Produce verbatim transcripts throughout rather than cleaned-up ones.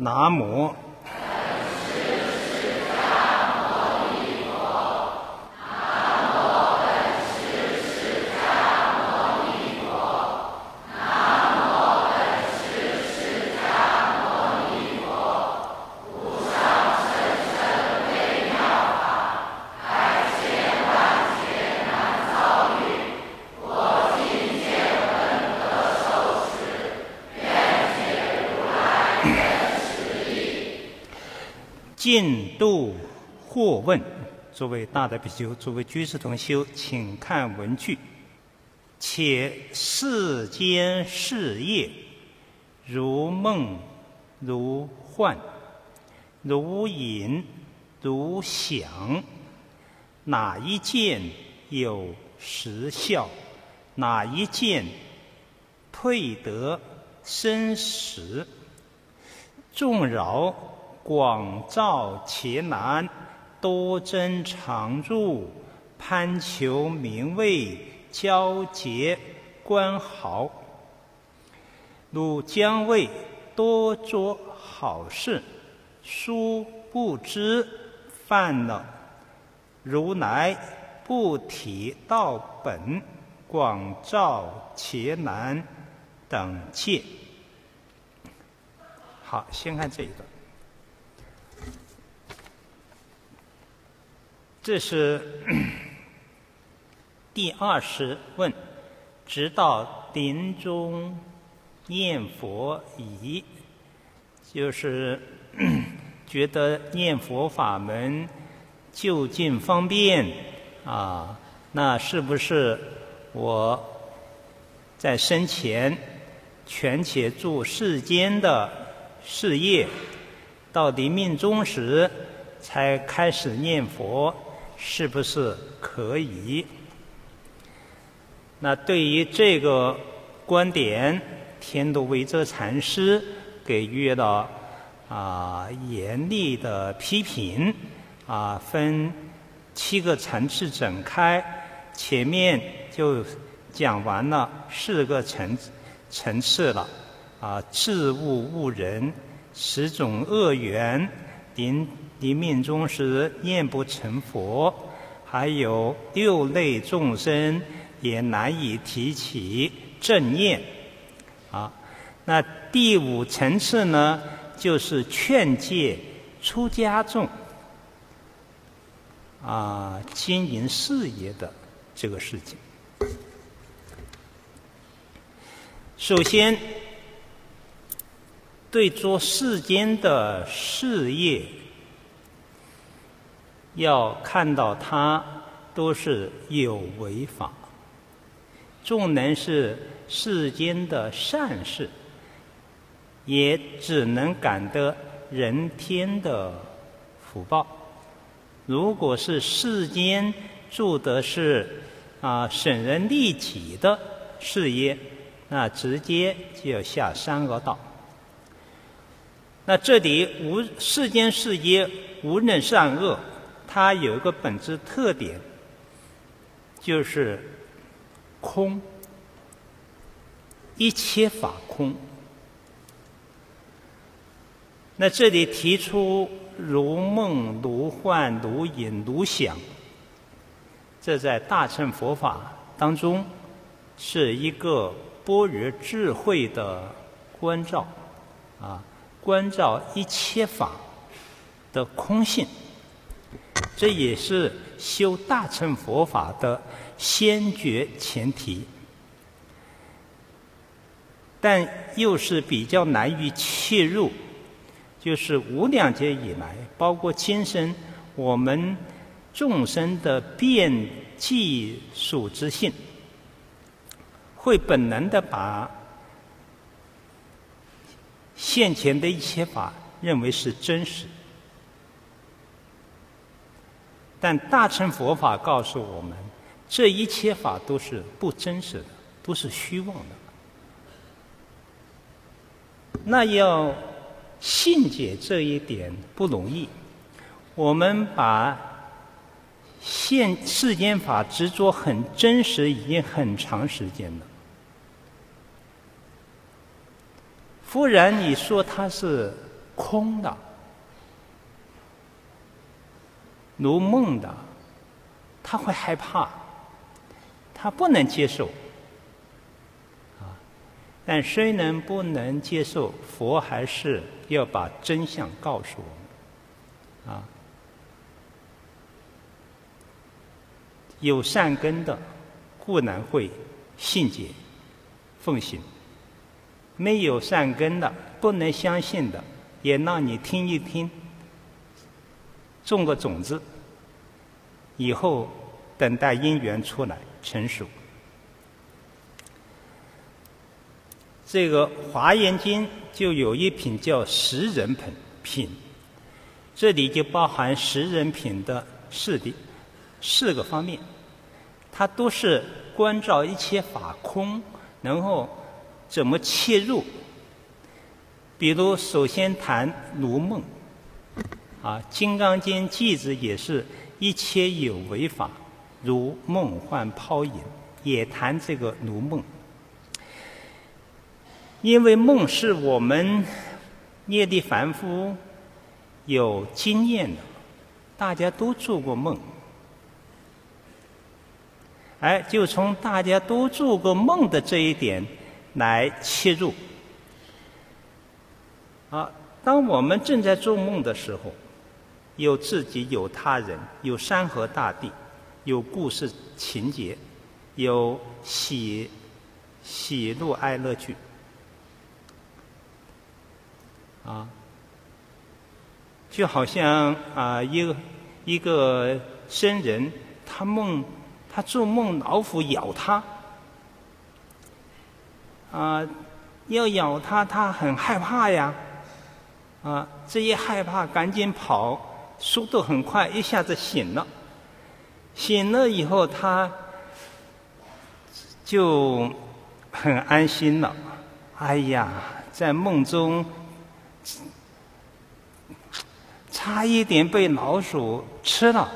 南无净度惑问。诸位大德比丘，诸位居士同修，请看文句。且世间事业，如梦如幻，如影如响，哪一件有实效？哪一件配得生实？众扰广照其难，多争常入，攀求名位，交结官豪。汝将为多做好事，殊不知犯了如来不体道本，广照其难等戒。好，先看这一段。这是第二十问，直到临终念佛已，就是觉得念佛法门就近方便啊，那是不是我在生前权且做世间的事业，到临命终时才开始念佛，是不是可以？那对于这个观点，天竺维遮禅师给予了啊严厉的批评啊，分七个层次展开，前面就讲完了四个层层次了啊，自误误人，十种恶缘，临临命终时念不成佛，还有六类众生也难以提起正念啊。那第五层次呢，就是劝诫出家众啊经营事业的这个事情。首先，对做世间的事业，要看到它都是有为法，纵能是世间的善事，也只能感得人天的福报。如果是世间做的是啊损人利己的事业，那直接就要下三恶道。那这里无世间事业无论善恶，它有一个本质特点，就是空，一切法空。那这里提出如梦如幻如影如响，这在大乘佛法当中是一个般若智慧的关照啊，关照一切法的空性，这也是修大乘佛法的先决前提，但又是比较难于切入。就是无量劫以来，包括今生我们众生的遍计数之性，会本能的把现前的一切法认为是真实，但大乘佛法告诉我们，这一切法都是不真实的，都是虚妄的。那要信解这一点不容易，我们把现世间法执着很真实已经很长时间了，忽然你说它是空的，如梦的，他会害怕，他不能接受。啊，但虽然不能接受，佛还是要把真相告诉我们。啊，有善根的固然会信解奉行，没有善根的不能相信的，也让你听一听，种个种子，以后等待因缘出来成熟。这个《华严经》就有一品叫十人品品，这里就包含十人品的四的四个方面，它都是关照一切法空，然后怎么切入。比如首先谈如梦，啊，《金刚经》句子也是一切有为法，如梦幻泡影，也谈这个如梦。因为梦是我们业力凡夫有经验的，大家都做过梦，哎，就从大家都做过梦的这一点来切入。啊，当我们正在做梦的时候，有自己，有他人，有山河大地，有故事情节，有喜喜怒哀乐趣。啊，就好像啊，一个一个僧人，他梦，他做梦老虎咬他，啊，要咬他，他很害怕呀，啊，这一害怕赶紧跑，速度很快，一下子醒了。醒了以后，他就很安心了。哎呀，在梦中差一点被老鼠吃了，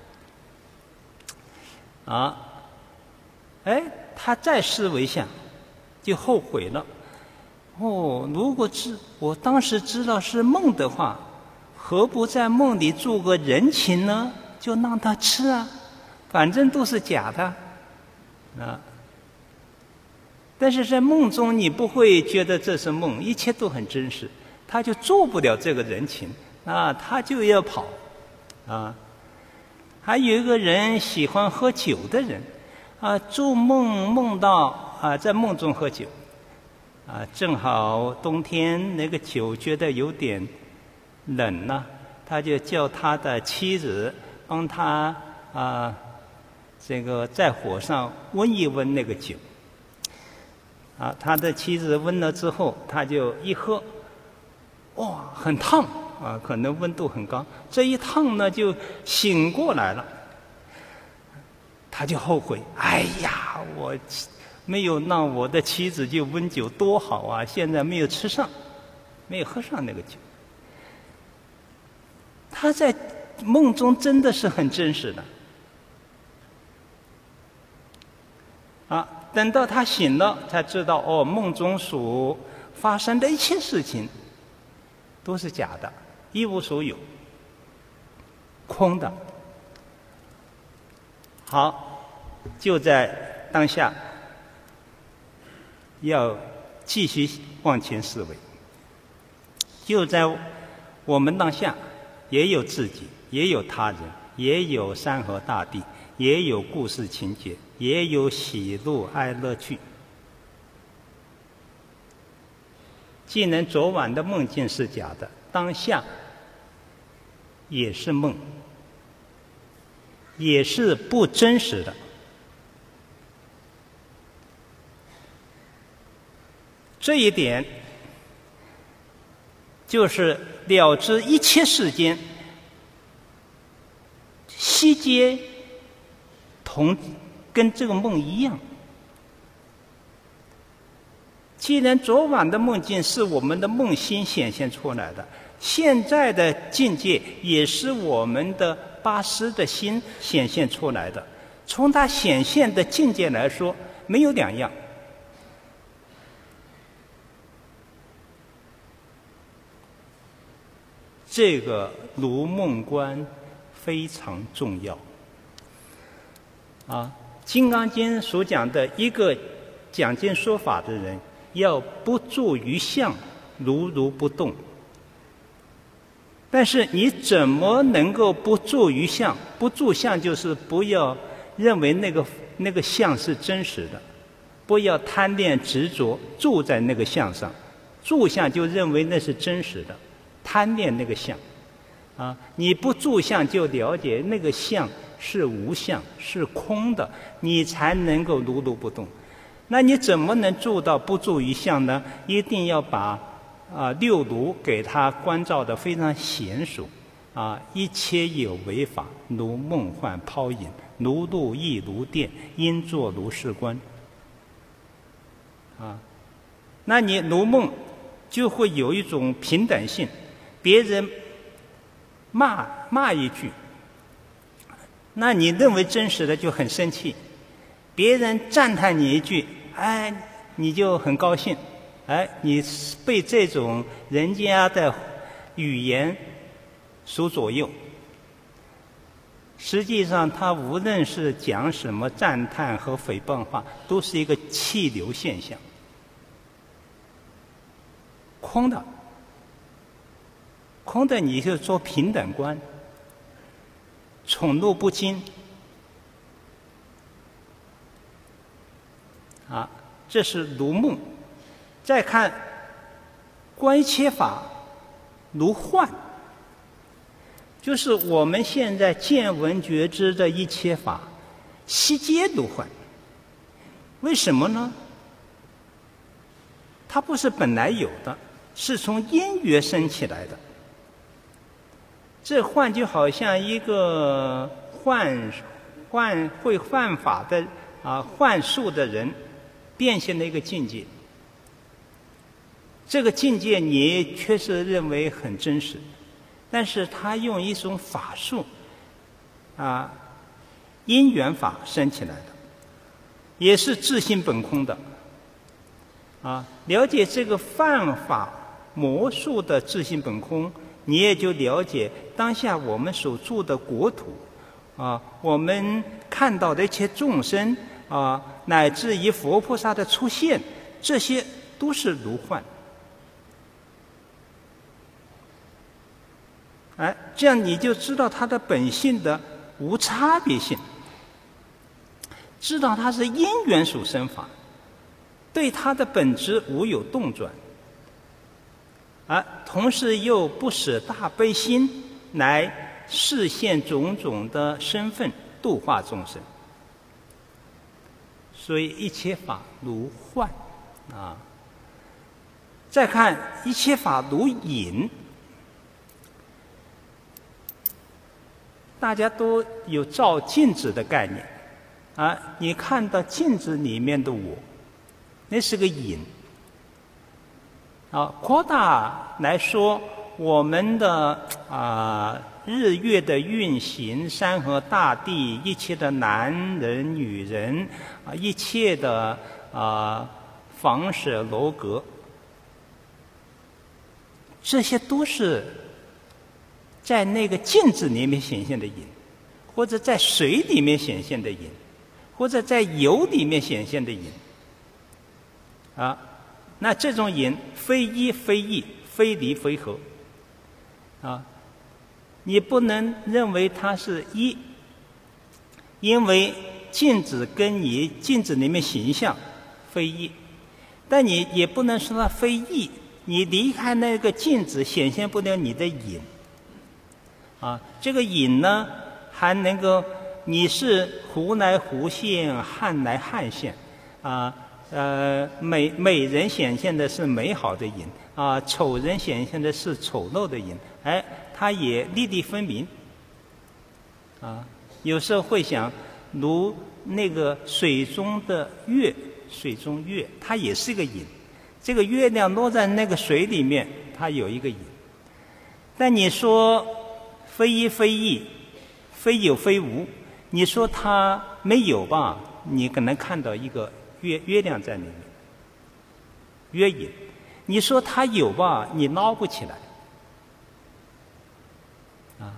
啊，哎，他再思维下，就后悔了。哦，如果知我当时知道是梦的话，何不在梦里做个人情呢？就让他吃啊，反正都是假的，啊。但是在梦中你不会觉得这是梦，一切都很真实，他就做不了这个人情啊，他就要跑啊。还有一个人喜欢喝酒的人啊，做梦梦到啊，在梦中喝酒啊，正好冬天那个酒觉得有点冷了，他就叫他的妻子帮他啊，这个在火上温一温那个酒。啊，他的妻子温了之后，他就一喝，哇，很烫啊，可能温度很高。这一烫呢，就醒过来了。他就后悔，哎呀，我没有让我的妻子就温酒多好啊！现在没有吃上，没有喝上那个酒。他在梦中真的是很真实的。啊，等到他醒了，才知道哦，梦中所发生的一切事情都是假的，一无所有，空的。好，就在当下，要继续往前思维。就在我们当下，也有自己，也有他人，也有山河大地，也有故事情节，也有喜怒哀乐趣。既然昨晚的梦境是假的，当下也是梦，也是不真实的。这一点就是了知一切世间悉皆同跟这个梦一样。既然昨晚的梦境是我们的梦心显现出来的，现在的境界也是我们的八识的心显现出来的，从它显现的境界来说，没有两样。 这个如梦观非常重要。啊，《金刚经》所讲的一个讲经说法的人，要不住于相，如如不动。但是你怎么能够不住于相？不住相就是不要认为那个那个相是真实的，不要贪恋执着住在那个相上，住相就认为那是真实的，贪恋那个相。啊，你不住相就了解那个相是无相，是空的，你才能够如如不动。那你怎么能做到不住于相呢？一定要把啊六如给它关照得非常娴熟。啊，一切有为法，如梦幻泡影，如露亦如电，应作如是观。啊，那你如梦就会有一种平等性，别人骂骂一句，那你认为真实的就很生气；别人赞叹你一句，哎，你就很高兴。哎，你被这种人家的语言所左右。实际上，他无论是讲什么赞叹和诽谤话，都是一个气流现象，空的。空的你就做平等观，宠怒不惊。啊，这是如梦。再看观一切法如幻，就是我们现在见闻觉知的一切法，悉皆如幻。为什么呢？它不是本来有的，是从因缘生起来的。这幻就好像一个幻幻会幻法的啊幻术的人变现的一个境界。这个境界你确实认为很真实，但是他用一种法术啊因缘法生起来的，也是自性本空的。啊，了解这个犯法魔术的自性本空，你也就了解当下我们所住的国土，啊，我们看到的一切众生，啊，乃至于佛菩萨的出现，这些都是如幻。哎，这样你就知道它的本性的无差别性，知道它是因缘所生法，对它的本质无有动转。而同时又不使大悲心来示现种种的身份度化众生，所以一切法如幻啊。再看一切法如影，大家都有照镜子的概念啊，你看到镜子里面的我，那是个影。啊，扩大来说，我们的啊日月的运行，山河大地，一切的男人、女人啊，一切的啊房舍楼阁，这些都是在那个镜子里面显现的影，或者在水里面显现的影，或者在油里面显现的影。啊。那这种影非一非异，非离非合，啊，你不能认为它是一，因为镜子跟你镜子里面形象非一，但你也不能说它非异，你离开那个镜子显现不了你的影，啊，这个影呢还能够你是胡来胡现，汉来汉现，啊。呃，美美人显现的是美好的影啊，丑人显现的是丑陋的影，哎，它也粒粒分明。啊，有时候会想，如那个水中的月，水中月，它也是个影。这个月亮落在那个水里面，它有一个影。但你说非一非异，非有非无，你说它没有吧？你可能看到一个。月月亮在里面，月影，你说它有吧？你捞不起来。 啊。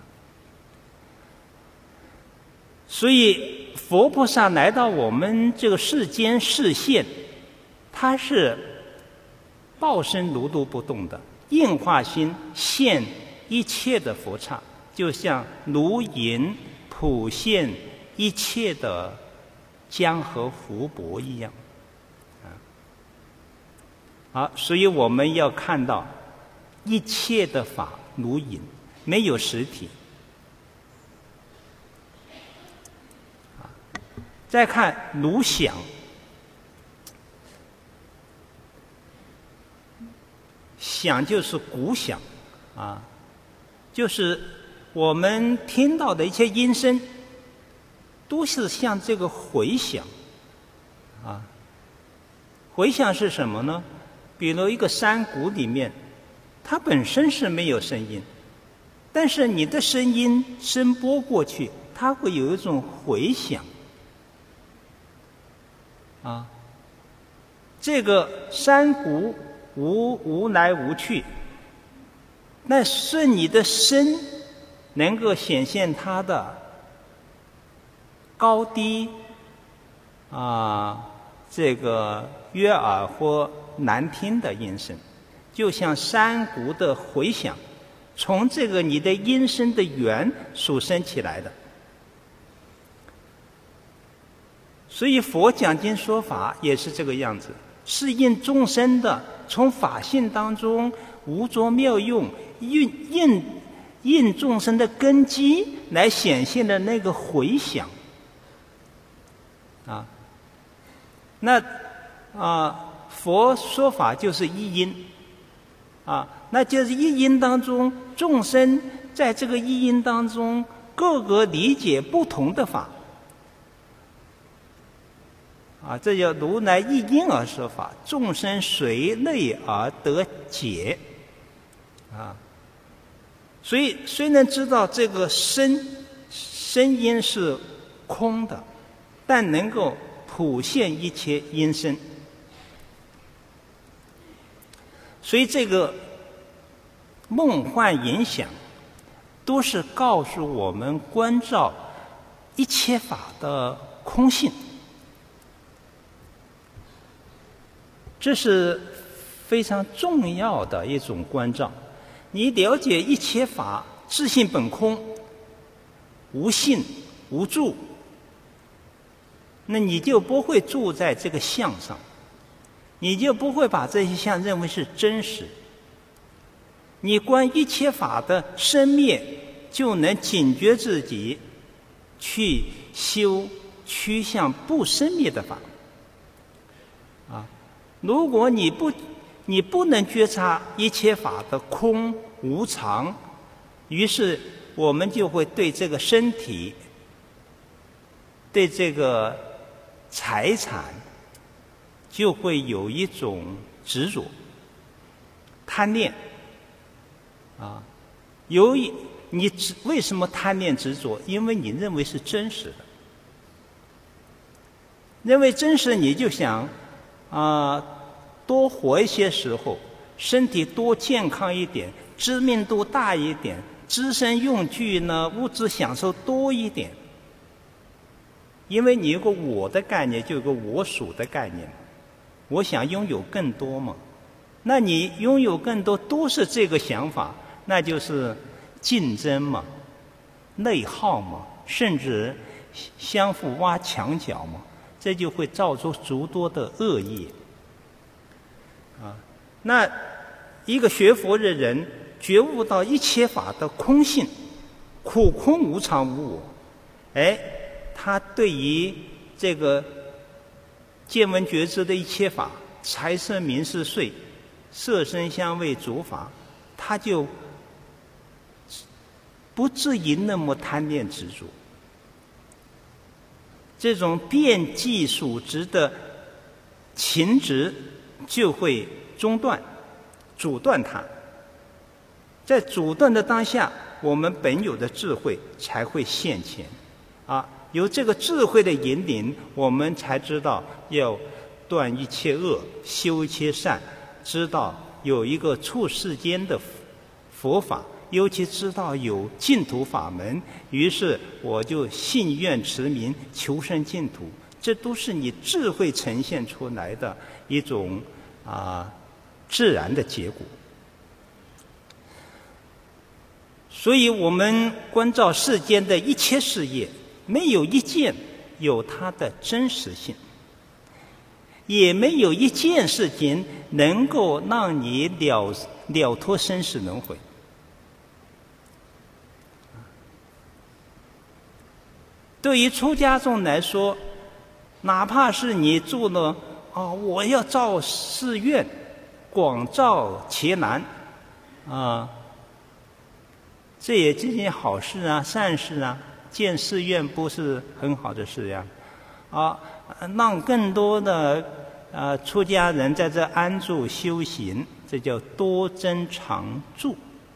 所以佛菩萨来到我们这个世间示现，他是报身如如不动的，应化心现一切的佛刹，就像如影普现一切的江河湖泊一样。啊，好，所以我们要看到一切的法如影，没有实体。再看如想，想就是鼓响，啊，就是我们听到的一些音声，都是像这个回响，啊，回响是什么呢？比如一个山谷里面，它本身是没有声音，但是你的声音声波过去，它会有一种回响。啊，这个山谷无无来无去，那是你的身能够显现它的高低啊，这个悦耳或难听的音声，就像山谷的回响，从这个你的音声的源所生起来的。所以佛讲经说法也是这个样子，是应众生的，从法性当中无着妙用，应应应众生的根基来显现的那个回响。啊，那啊，佛说法就是一因，啊，那就是一因当中，众生在这个一因当中，各个理解不同的法。啊，这叫如来一因而说法，众生随类而得解。啊，所以虽然知道这个声声音是空的，但能够普现一切音声。所以这个梦幻影响，都是告诉我们关照一切法的空性。这是非常重要的一种关照。你了解一切法自性本空，无性无住，那你就不会住在这个相上，你就不会把这些相认为是真实。你观一切法的生灭，就能警觉自己去修趋向不生灭的法。啊，如果你不你不能觉察一切法的空无常，于是我们就会对这个身体、对这个财产，就会有一种执着、贪恋。啊，由于你为什么贪恋执着？因为你认为是真实的，认为真实，你就想啊，多活一些时候，身体多健康一点，知名度大一点，资身用具呢，物质享受多一点。因为你有个我的概念，就有个我属的概念，我想拥有更多嘛。那你拥有更多都是这个想法，那就是竞争嘛，内耗嘛，甚至相互挖墙角嘛，这就会造出诸多的恶业。啊，那一个学佛的人觉悟到一切法的空性，苦空无常无我，哎，他对于这个见闻觉知的一切法，财色名食睡、色声香味触法，他就不至于那么贪恋执着。这种遍计数值的情执就会中断，阻断它。在阻断的当下，我们本有的智慧才会现前。啊，有这个智慧的引领，我们才知道要断一切恶，修一切善，知道有一个处世间的佛法， 尤其知道有净土法门，于是我就信愿持名，求生净土。这都是你智慧呈现出来的一种啊自然的结果。所以我们观照世间的一切事业，没有一件有它的真实性，也没有一件事情能够让你了了脱生死轮回。对于出家众来说，哪怕是你做了啊，我要造寺院，广造伽蓝，啊，这也是件好事啊，善事啊。建寺院不是很好的事呀，啊，让更多的呃出家人在这安住修行，这叫多增常住，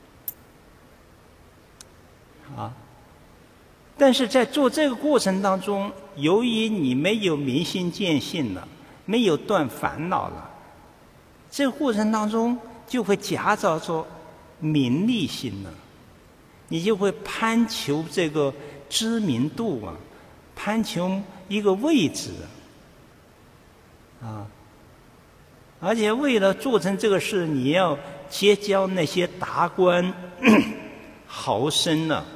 啊。但是在做这个过程当中，由于你没有明心见性了，没有断烦恼了，这个过程当中就会夹杂着名利心了，你就会攀求这个知名度啊，攀求一个位置啊，而且为了做成这个事，你要结交那些达官豪绅呢。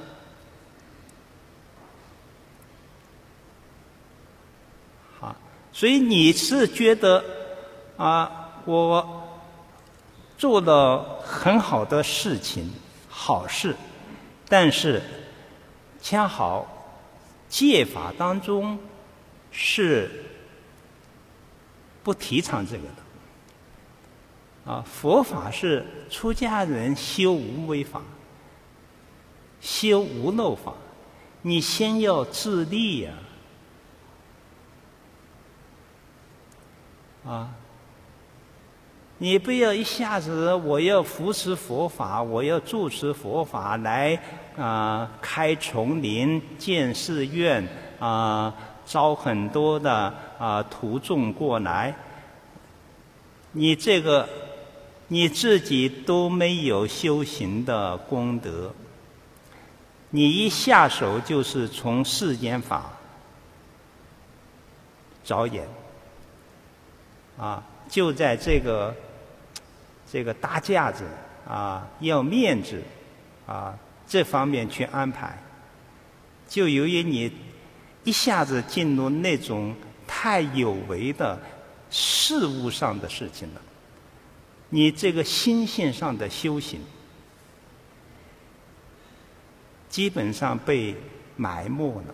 所以你是觉得啊，我做了很好的事情，好事，但是恰好戒法当中是不提倡这个的。啊，佛法是出家人修无为法，修无漏法，你先要自立呀。啊，你不要一下子我要扶持佛法，我要住持佛法来啊、呃、开丛林、建寺院啊、呃，招很多的啊、呃、徒众过来。你这个你自己都没有修行的功德，你一下手就是从世间法着眼。啊，就在这个这个搭架子啊，要面子啊这方面去安排，就由于你一下子进入那种太有为的事物上的事情了，你这个心性上的修行基本上被埋没了。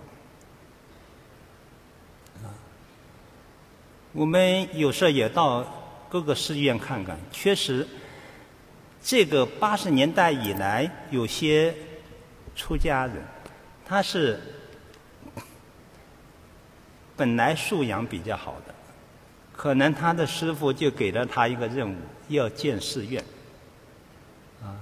我们有时候也到各个寺院看看，确实，这个八十年代以来，有些出家人，他是本来素养比较好的，可能他的师父就给了他一个任务，要建寺院。啊，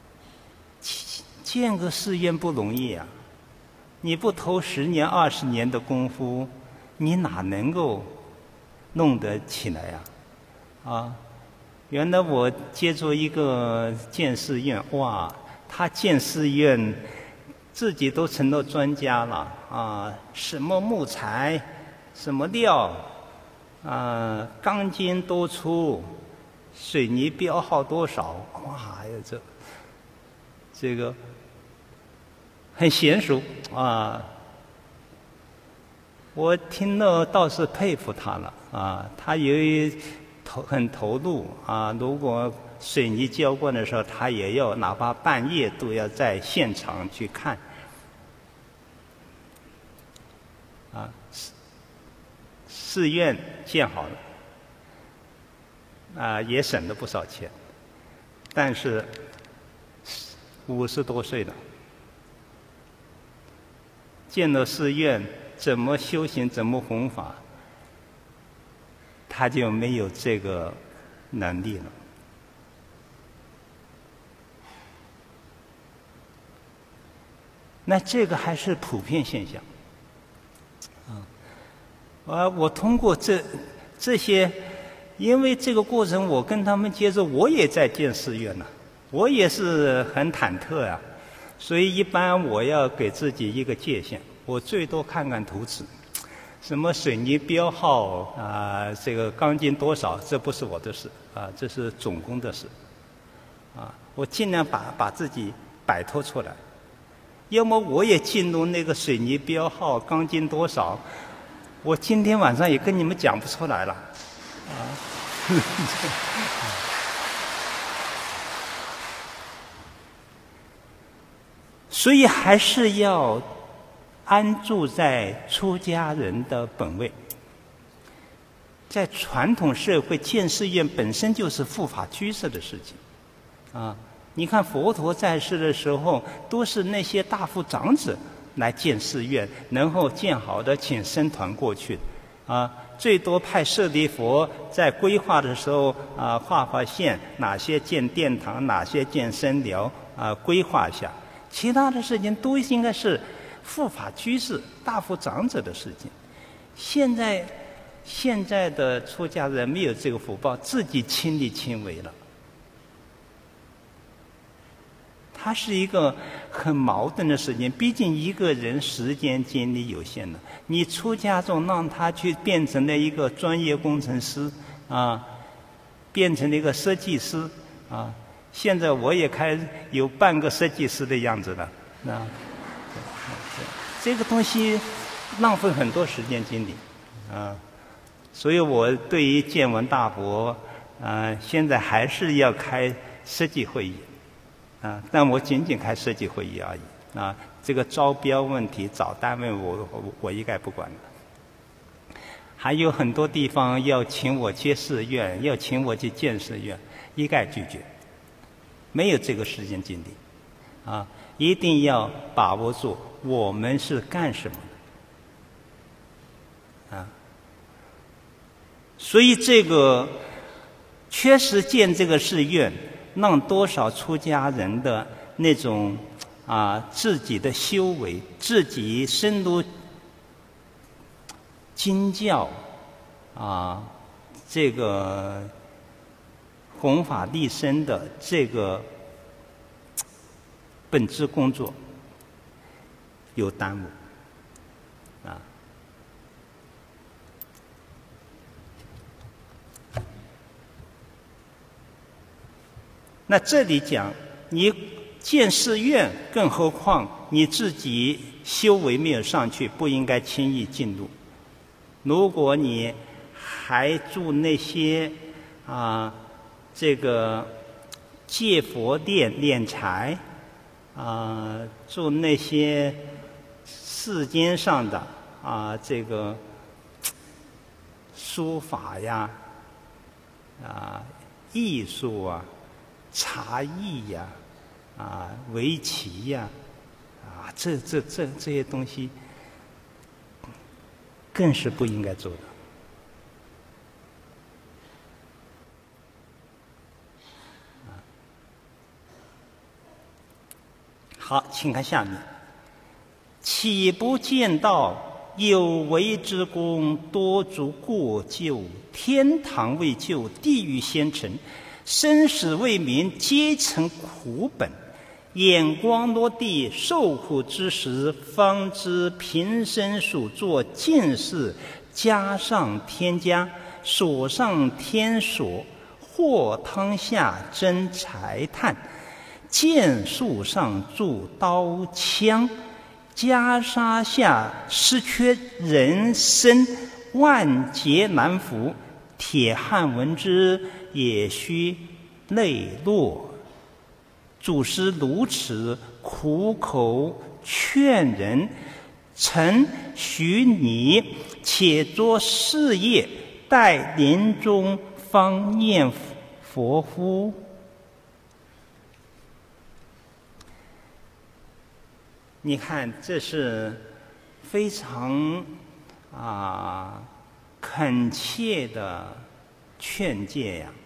建个寺院不容易啊！你不投十年、二十年的功夫，你哪能够弄得起来呀、啊？啊，原来我接触一个建寺院，哇，他建寺院自己都成了专家了啊！什么木材，什么料，啊，钢筋多粗，水泥标号多少，哇，这这个很娴熟啊！我听了倒是佩服他了啊！他由于投很投入啊，如果水泥浇灌的时候，他也要哪怕半夜都要在现场去看。啊，寺寺院建好了，啊，也省了不少钱，但是五十多岁了，建了寺院。怎么修行，怎么弘法，他就没有这个能力了。那这个还是普遍现象。啊，呃，我通过这这些，因为这个过程，我跟他们接触，我也在建寺院呢。 我也是很忐忑啊，所以一般我要给自己一个界限，我最多看看图纸，什么水泥标号啊，这个钢筋多少，这不是我的事啊，这是总工的事啊。我尽量把把自己摆脱出来，要么我也进入那个水泥标号、钢筋多少，我今天晚上也跟你们讲不出来了啊。所以还是要安住在出家人的本位。在传统社会，建寺院本身就是护法居士的事情啊。你看佛陀在世的时候，都是那些大富长者来建寺院，然后建好的请僧团过去啊。最多派舍利佛在规划的时候啊，画画线，哪些建殿堂，哪些建僧寮啊，规划一下。其他的事情都应该是护法居士、大富长者的事情。现在现在的出家人没有这个福报，自己亲力亲为了。它是一个很矛盾的事情，毕竟一个人时间精力有限的，你出家中让他去变成了一个专业工程师啊，变成了一个设计师啊。现在我也开有半个设计师的样子了，啊，这个东西浪费很多时间精力啊，所以我对于见闻大佛啊，现在还是要开设计会议。啊，但我仅仅开设计会议而已啊。这个招标问题、找单位我，我我一概不管了。还有很多地方要请我接寺院，要请我去建寺院，一概拒绝，没有这个时间精力啊。一定要把握住我们是干什么的啊。所以这个确实建这个寺院，让多少出家人的那种啊自己的修为，自己深入经教啊，这个弘法利生的这个本质工作有耽误啊。那这里讲，你建寺院，更何况你自己修为没有上去，不应该轻易进入。如果你还住那些啊，这个借佛殿敛财啊，住那些世间上的啊，这个书法呀，啊，艺术啊。茶艺呀，啊，围棋呀，啊，这这这这些东西，更是不应该做的。好，请看下面：岂不见道？有为之功，多足过咎；天堂未就，地狱先成。生死未明，皆成苦本。眼光落地，受苦之时，方知平生所作尽是加上添加，锁上添锁，或汤下真柴炭，剑树上铸刀枪，袈裟下失缺人生，万劫难伏。铁汉闻之，也须泪落。祖师如此苦口劝人，曾许你且作事业，待临终方念佛乎？你看，这是非常啊恳切的劝诫呀！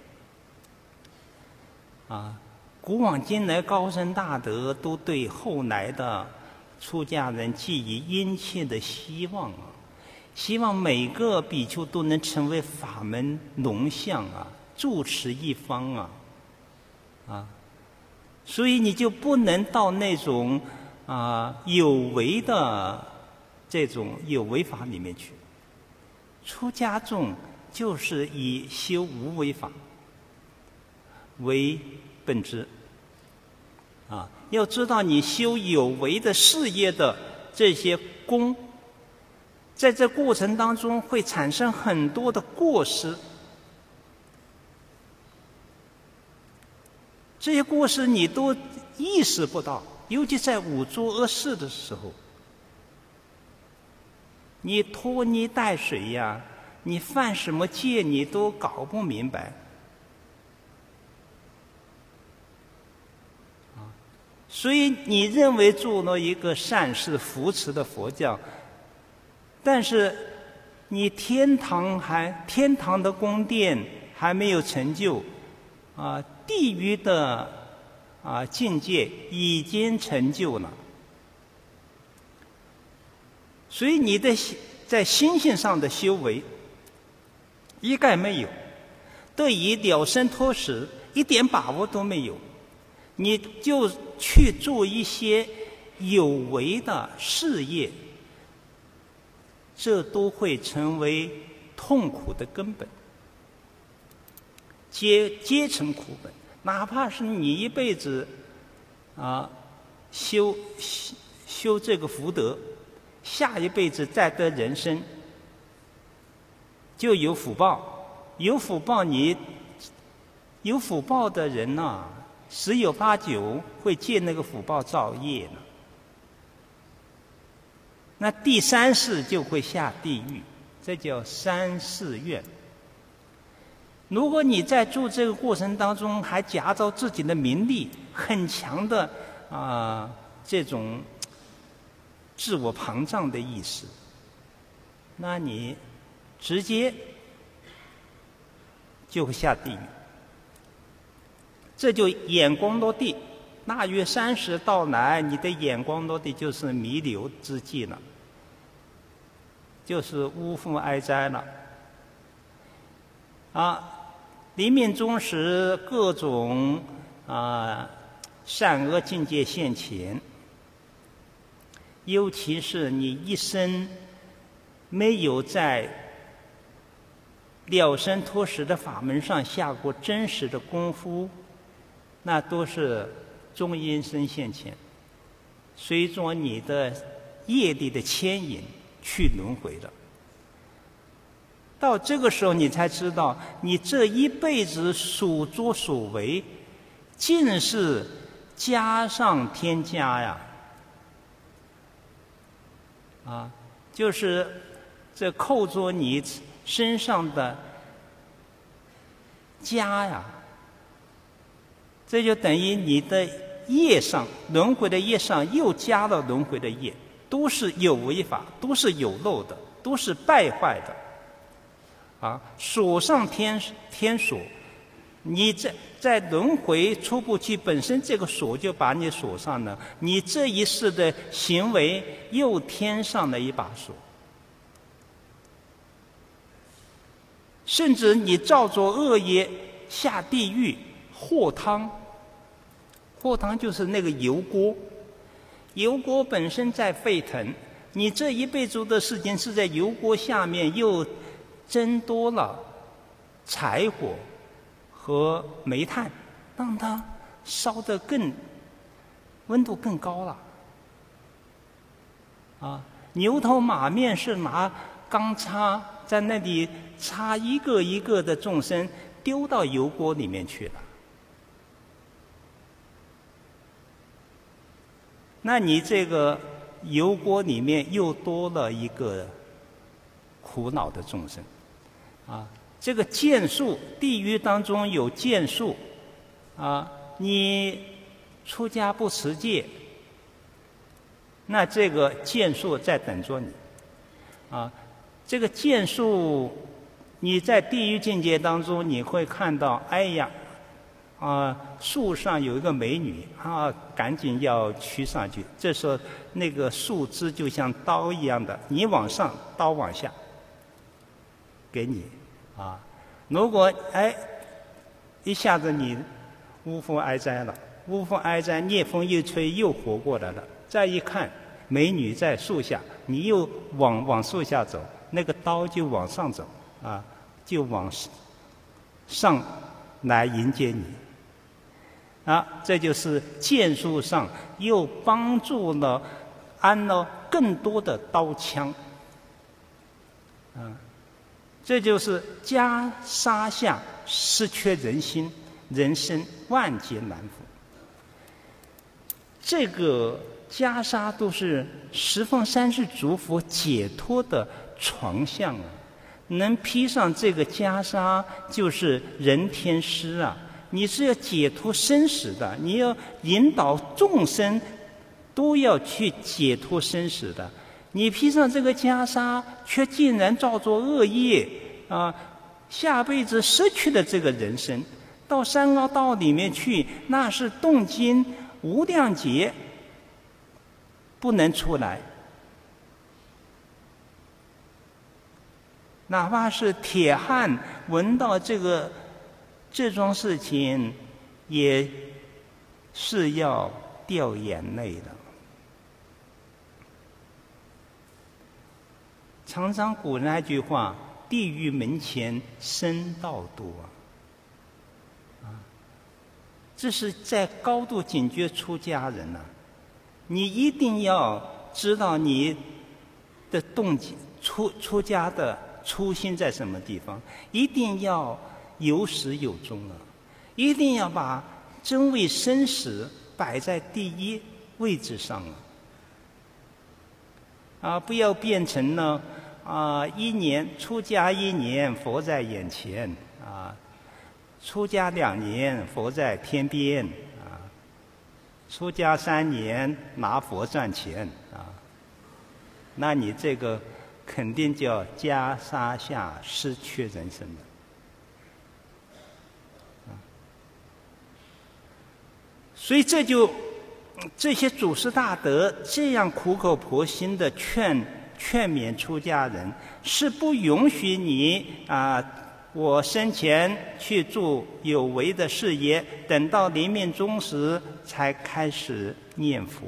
啊，古往今来高僧大德都对后来的出家人寄予殷切的希望啊，希望每个比丘都能成为法门龙象啊，住持一方啊，啊， 所以你就不能到那种啊、有为的这种有为法里面去。出家众就是以修无为法为本质啊，要知道你修有为的事业的这些功，在这过程当中会产生很多的过失，这些过失你都意识不到，尤其在五诸恶事的时候，你拖泥带水呀，你犯什么戒你都搞不明白。所以你认为做了一个善事扶持的佛教，但是你天堂还天堂的宫殿还没有成就，啊，地狱的啊境界已经成就了。所以你的在心性上的修为一概没有，对于了生脱死一点把握都没有，你就去做一些有为的事业，这都会成为痛苦的根本，皆皆成苦本。哪怕是你一辈子啊修修修这个福德，下一辈子再得人生，就有福报。有福报你有福报的人呐、啊，十有八九会借那个福报造业呢。那第三世就会下地狱，这叫三世怨。如果你在做这个过程当中还夹着自己的名利，很强的啊、呃、这种自我膨胀的意识，那你直接就会下地狱。这就眼光落地，腊月三十到来，你的眼光落地就是弥留之际了，就是呜呼哀哉了。啊，临命终时，各种啊善恶境界现前，尤其是你一生没有在了生脱死的法门上下过真实的功夫，那都是中阴身现前，随着你的业力的牵引去轮回的。到这个时候你才知道，你这一辈子所作所为尽是加上添加呀。啊，就是这扣着你身上的加呀，这就等于你的业上，轮回的业上又加了轮回的业，都是有为法，都是有漏的，都是败坏的。啊，锁上天天锁，你在在轮回出不去，本身这个锁就把你锁上了，你这一世的行为又添上了一把锁。甚至你造作恶业下地狱祸汤，祸汤就是那个油锅，油锅本身在沸腾，你这一辈子的事情是在油锅下面又增多了柴火和煤炭，让它烧得更温度更高了。啊，牛头马面是拿钢叉在那里插一个一个的众生丢到油锅里面去了。那你这个油锅里面又多了一个苦恼的众生。啊，这个剑术，地狱当中有剑术，啊，你出家不持戒，那这个剑术在等着你。啊，这个剑术，你在地狱境界当中，你会看到，哎呀，啊，树上有一个美女，啊，赶紧要驱上去。这时候，那个树枝就像刀一样的，你往上，刀往下。给你啊，如果哎一下子你呜呼哀哉了， 无风哀哉，烈风又吹，又活过来了。再一看，美女在树下，你又往往树下走，那个刀就往上走啊，就往上来迎接你。啊，这就是剑术上又帮助了安了更多的刀枪。啊，这就是袈裟下失却人心，人生万劫难伏。这个袈裟都是十方三世诸佛解脱的床相啊，能披上这个袈裟就是人天师啊。你是要解脱生死的，你要引导众生都要去解脱生死的。你披上这个袈裟，却竟然造作恶业啊！下辈子失去了这个人生，到三恶道里面去，那是动经无量劫，不能出来。哪怕是铁汉闻到这个这桩事情，也是要掉眼泪的。常常古人那句话：“地狱门前僧道多”啊，这是在高度警觉出家人呐、啊。你一定要知道你的动机，出出家的初心在什么地方，一定要有始有终啊！一定要把真为生死摆在第一位置上啊！啊，不要变成了啊，一年出家一年佛在眼前啊，出家两年佛在天边啊，出家三年拿佛赚钱啊，那你这个肯定叫袈裟下失去人生的。所以这就这些祖师大德这样苦口婆心的劝劝勉出家人，是不允许你啊，我生前去做有为的事业，等到临命终时才开始念佛，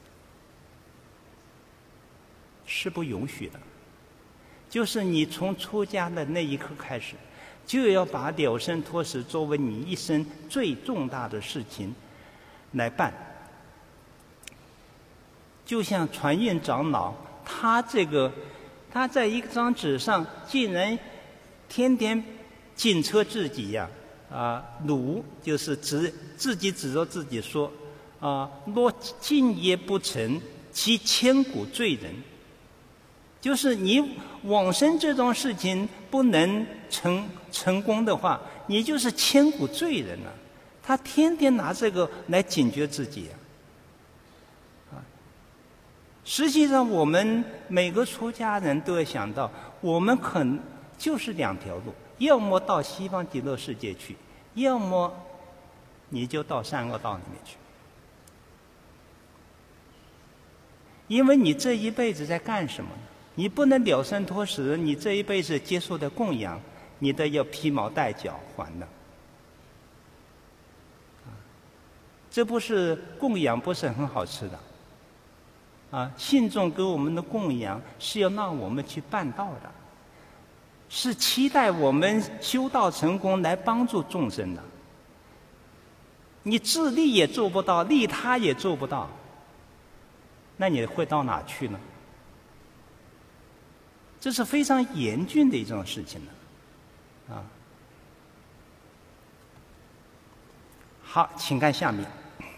是不允许的。就是你从出家的那一刻开始，就要把了生脱死作为你一生最重大的事情来办。就像传印长老，他这个他在一张纸上竟然天天警测自己呀、啊，啊，鲁就是指自己指着自己说啊，若敬业不成，其千古罪人。就是你往生这种事情不能成成功的话，你就是千古罪人了、啊。他天天拿这个来警觉自己啊。实际上，我们每个出家人都要想到，我们可能就是两条路：要么到西方极乐世界去，要么你就到三恶道里面去。因为你这一辈子在干什么呢？你不能了生脱死，你这一辈子接受的供养，你都要披毛戴角还的。这不是供养，不是很好吃的。啊，信众给我们的供养是要让我们去办道的，是期待我们修道成功来帮助众生的。你自利也做不到，利他也做不到，那你会到哪去呢？这是非常严峻的一种事情了，啊。好，请看下面。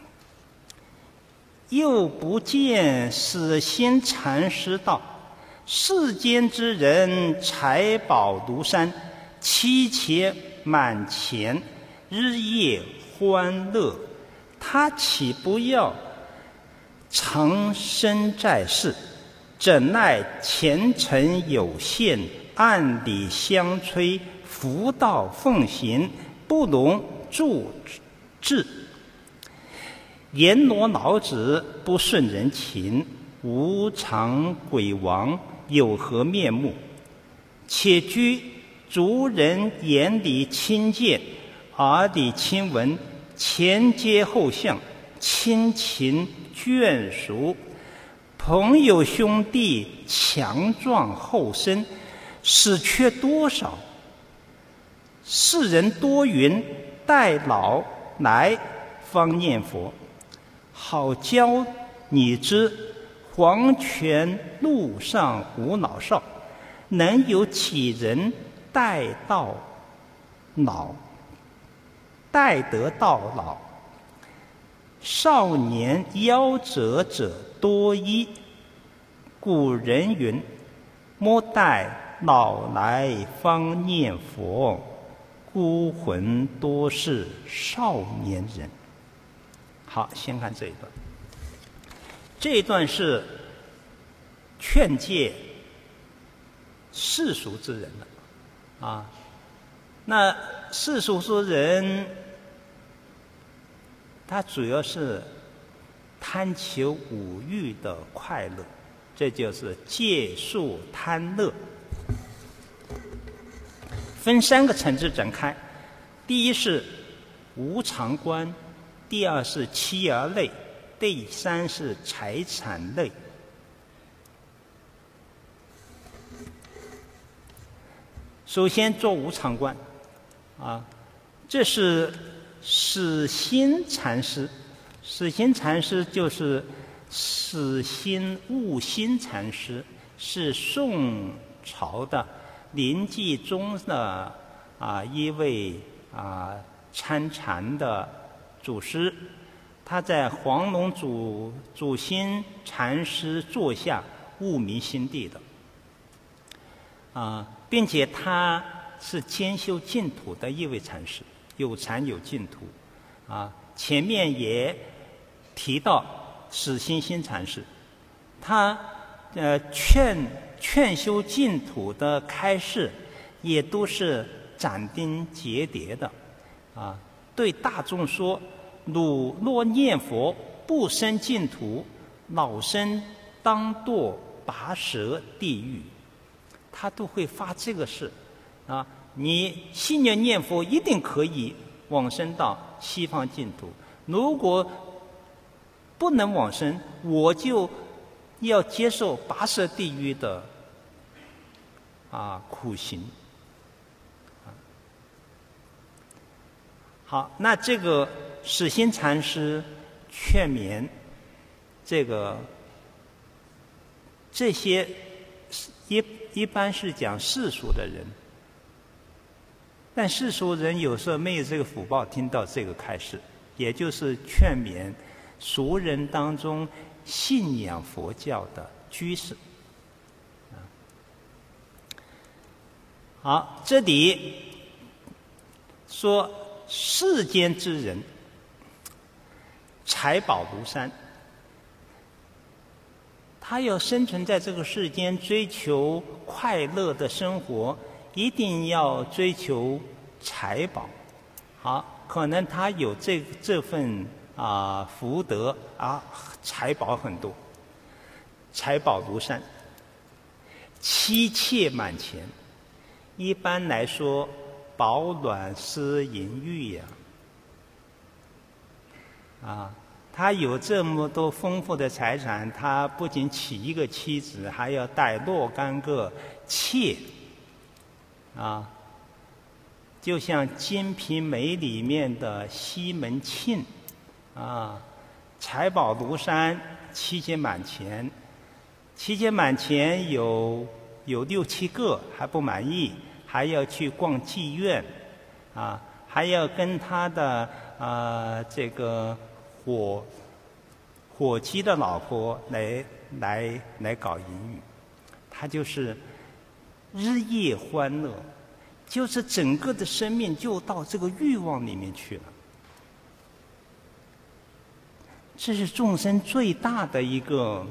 又不见死心禅师道：世间之人财宝如山，妻妾满前，日夜欢乐，他岂不要长生在世？怎奈前程有限，暗里相催，福道奉行，不容助治。阎罗老子不顺人情，无常鬼王有何面目？且居族人眼里亲见，耳里亲闻， 前接后向，亲情眷属，朋友兄弟强壮后生，死缺多少？世人多云，待老来方念佛。好教你知，黄泉路上无老少，能有几人待到老？待得到老。少年夭折者多医，古人云：莫待老来方念佛，孤魂多是少年人。好，先看这一段。这一段是劝诫世俗之人了啊。那世俗之人，他主要是贪求五欲的快乐，这就是戒术贪乐。分三个层次展开，第一是无常观，第二是妻儿类，第三是财产类。首先做无常观啊，这是始心禅师。始心禅师就是始心悟心禅师，是宋朝的临济宗的啊一位啊参禅的祖师。他在黄龙祖祖心禅师座下悟明心地的啊，并且他是兼修净土的一位禅师，有禅有净土啊。前面也提到始心心禅师，他呃劝劝修净土的开示也都是斩钉截铁的啊，对大众说：汝若念佛不生净土，老生当堕拔舌地狱。他都会发这个誓啊，你信念念佛一定可以往生到西方净土，如果不能往生，我就要接受拔舌地狱的啊苦行。好，那这个始心禅师劝勉这个这些一一般是讲世俗的人，但世俗人有时候没有这个福报听到这个开示，也就是劝勉俗人当中信仰佛教的居士。好，这里说世间之人财宝如山，他要生存在这个世间，追求快乐的生活，一定要追求财宝。好，可能他有这这份啊福德啊，财宝很多，财宝如山，妻妾满前。一般来说，饱暖思淫欲呀，啊。他有这么多丰富的财产，他不仅娶一个妻子，还要带若干个妾，啊，就像《金瓶梅》里面的西门庆，啊，财宝如山，妻妾满前，妻妾满前有有六七个还不满意，还要去逛妓院，啊，还要跟他的啊这个。伙伙计的老婆来来来搞淫欲，他就是日夜欢乐，就是整个的生命就到这个欲望里面去了。这是众生最大的一个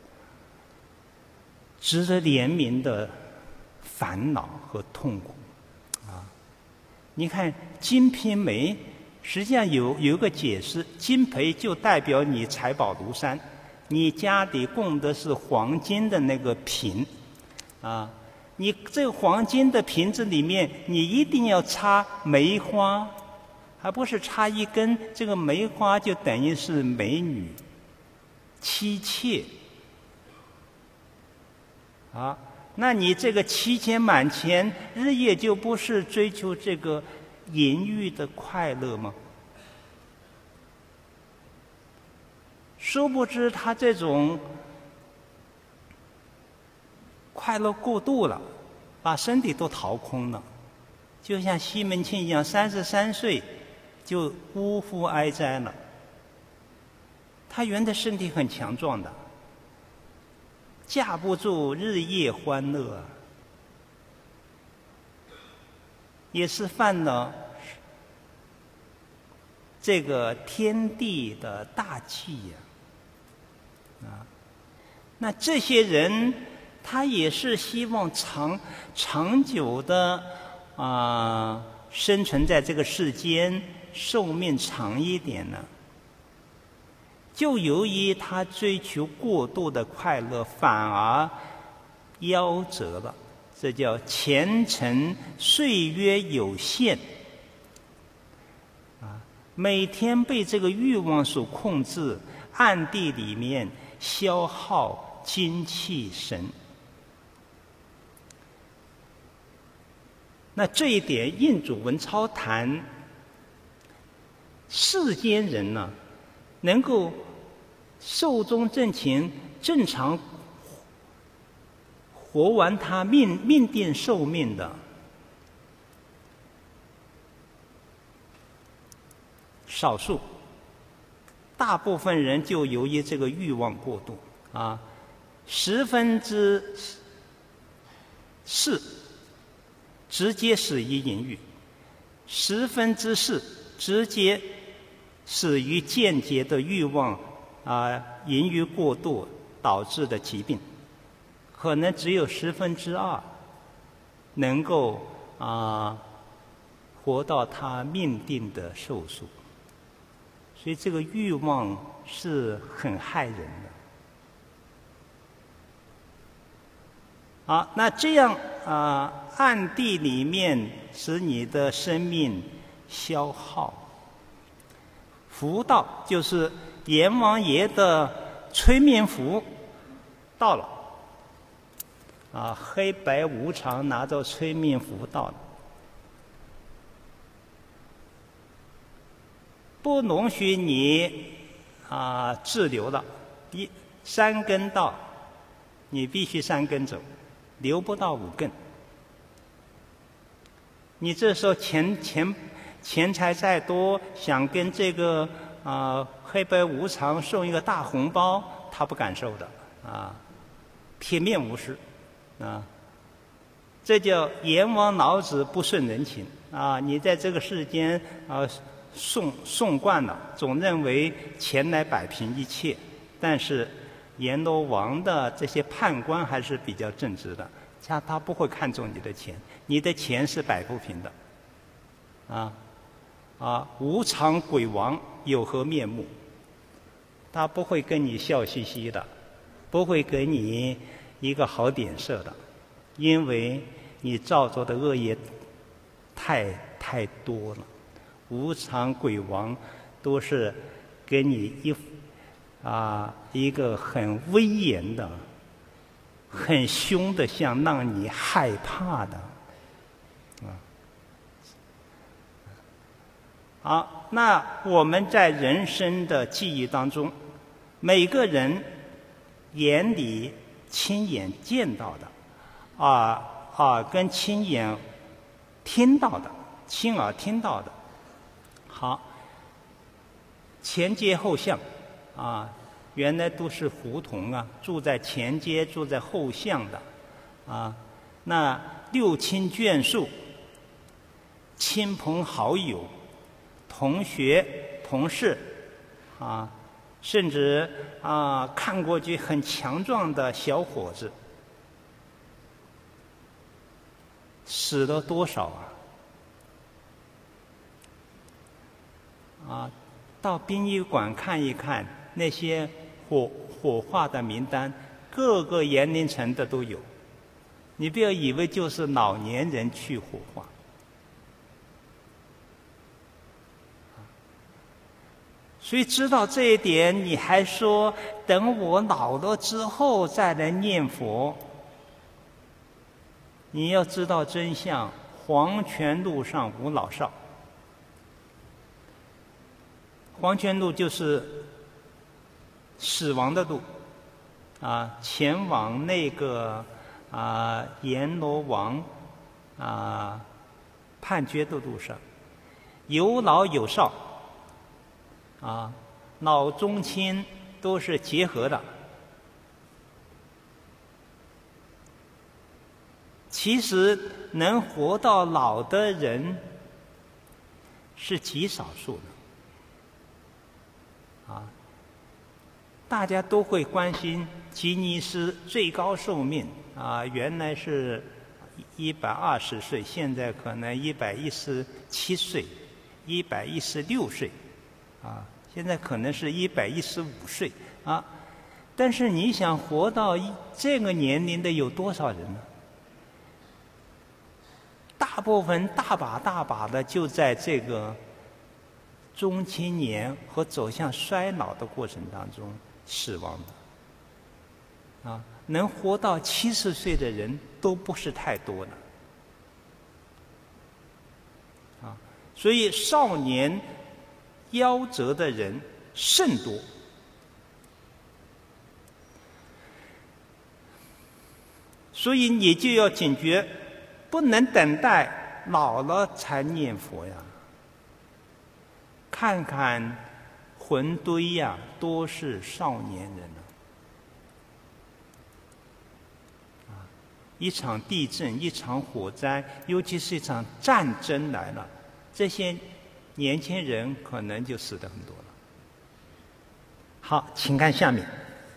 值得怜悯的烦恼和痛苦啊！你看《金瓶梅》。实际上有有一个解释，金培就代表你财宝如山，你家里供的是黄金的那个瓶，啊，你这个黄金的瓶子里面，你一定要插梅花而不是插一根这个梅花就等于是美女、妻妾。啊，那你这个妻钱满钱，日夜就不是追求这个淫欲的快乐吗？殊不知他这种快乐过度了，把身体都掏空了，就像西门庆一样，三十三岁就呜呼哀哉了。他原来身体很强壮的，架不住日夜欢乐，也是犯了这个天地的大忌呀！啊，那这些人他也是希望长长久的啊生存在这个世间，寿命长一点呢。就由于他追求过度的快乐，反而夭折了。这叫前程岁月有限啊，每天被这个欲望所控制，暗地里面消耗精气神。那这一点，印主文超谈世间人呢，能够寿终正寝，正常活完他命命定寿命的少数，大部分人就由于这个欲望过度啊，十分之四直接死于淫欲，十分之四直接死于间接的欲望啊，淫欲过度导致的疾病，可能只有十分之二能够啊活到他命定的寿数。所以这个欲望是很害人的。好，那这样啊，暗地里面使你的生命消耗。福到就是阎王爷的催眠符到了，啊，黑白无常拿着催眠符到了，不容许你啊滞留了。一三根道，你必须三根走，留不到五根。你这时候钱钱钱财再多，想跟这个啊、呃、黑白无常送一个大红包，他不敢收的啊，铁面无私啊。这叫阎王老子不顺人情啊！你在这个世间啊送送惯了，总认为钱来摆平一切，但是阎罗王的这些判官还是比较正直的，他他不会看重你的钱，你的钱是摆不平的，啊啊！无常鬼王有何面目？他不会跟你笑嘻嘻的，不会给你一个好脸色的，因为你造作的恶业太太多了。无常鬼王都是给你一啊一个很威严的、很凶的相，让你害怕的啊。好，那我们在人生的记忆当中，每个人眼里亲眼见到的，啊啊，跟亲眼听到的、亲耳听到的。好，前街后巷，啊，原来都是胡同啊，住在前街、住在后巷的，啊，那六亲眷属、亲朋好友、同学、同事，啊，甚至啊，看过去很强壮的小伙子，死了多少啊？啊，到殡仪馆看一看那些火火化的名单，各个年龄层的都有。你不要以为就是老年人去火化。 所以知道这一点，你还说等我老了之后再来念佛。你要知道真相，黄泉路上无老少。黄泉路就是死亡的路，啊，前往那个啊阎罗王啊判决的路上，有老有少，啊，老中青都是结合的。其实能活到老的人是极少数的，啊，大家都会关心吉尼斯最高寿命啊，原来是一百二十岁，现在可能一百一十七岁，一百一十六岁，啊，现在可能是一百一十五岁啊。但是你想活到这个年龄的有多少人呢？大部分大把大把的就在这个中青年和走向衰老的过程当中死亡的，啊，能活到七十岁的人都不是太多的，啊，所以少年夭折的人甚多。所以你就要警觉，不能等待老了才念佛呀。看看魂堆呀，多是少年人了。啊，一场地震，一场火灾，尤其是一场战争来了，这些年轻人可能就死得很多了。好，请看下面。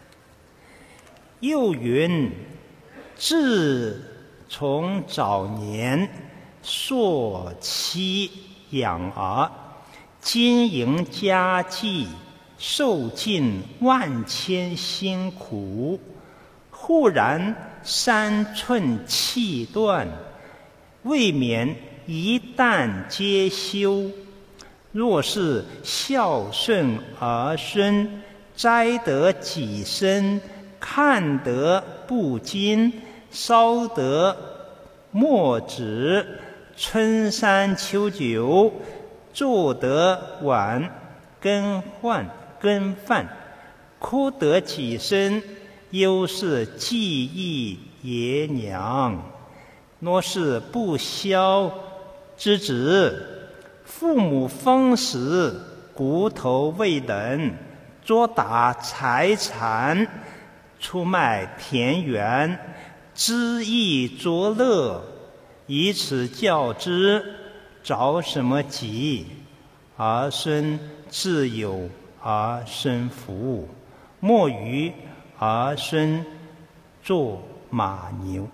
又云：自从早年硕妻养儿，经营家计，受尽万千辛苦，忽然三寸气断，未免一旦皆休。若是孝顺儿孙，栽得己身，看得不精，烧得墨纸，春三秋九，做得碗羹换羹饭，哭得己身，犹是记忆爷娘。若是不孝之子，父母丰时，骨头未冷，捉打财产，出卖田园，恣意作乐，以此教之，着什么急？儿孙自有儿孙福，莫与儿孙做马牛。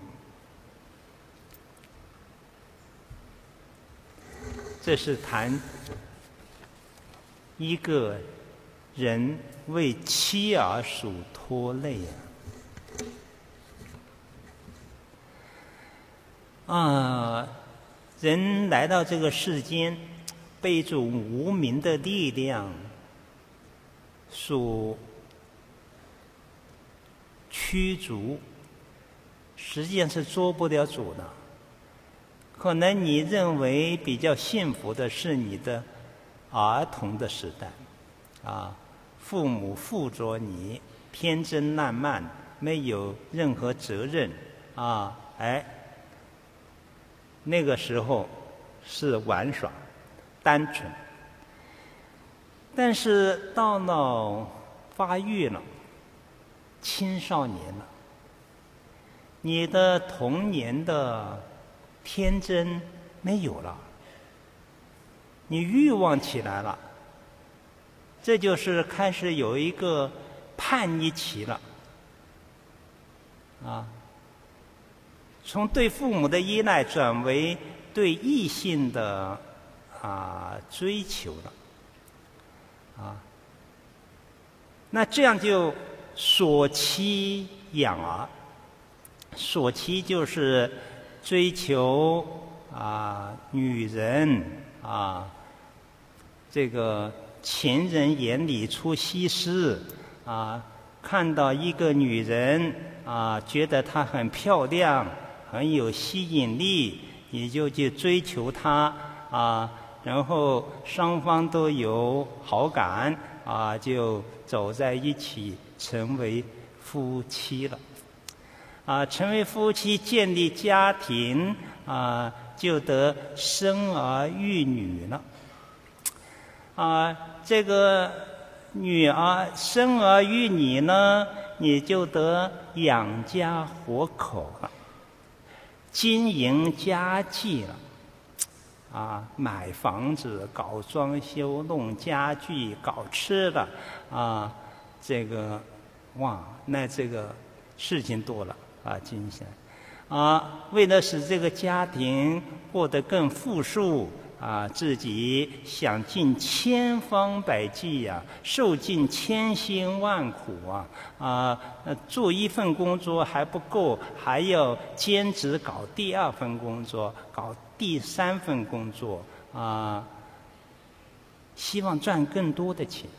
这是谈一个人为妻儿所拖累啊！啊，人来到这个世间，被一种无名的力量所驱逐，实际上是做不了主的。可能你认为比较幸福的是你的儿童的时代，啊，父母附着你，天真烂漫，没有任何责任，啊，哎，那个时候是玩耍、单纯。但是到了发育了，青少年了，你的童年的天真没有了，你欲望起来了，这就是开始有一个叛逆期了，啊，从对父母的依赖转为对异性的啊追求了，啊，那这样就所妻养儿，所妻就是追求啊女人啊，这个情人眼里出西施啊，看到一个女人啊，觉得她很漂亮，很有吸引力，你就去追求她啊，然后双方都有好感啊，就走在一起，成为夫妻了。啊，成为夫妻，建立家庭啊，就得生儿育女了。啊，这个女儿生儿育女呢，你就得养家活口了，经营家计了。啊，买房子、搞装修、弄家具、搞吃的，啊，这个，哇，那这个事情多了。啊，精神，啊，为了使这个家庭过得更富庶，啊，自己想尽千方百计呀、啊，受尽千辛万苦啊，啊，做一份工作还不够，还要兼职搞第二份工作，搞第三份工作，啊，希望赚更多的钱。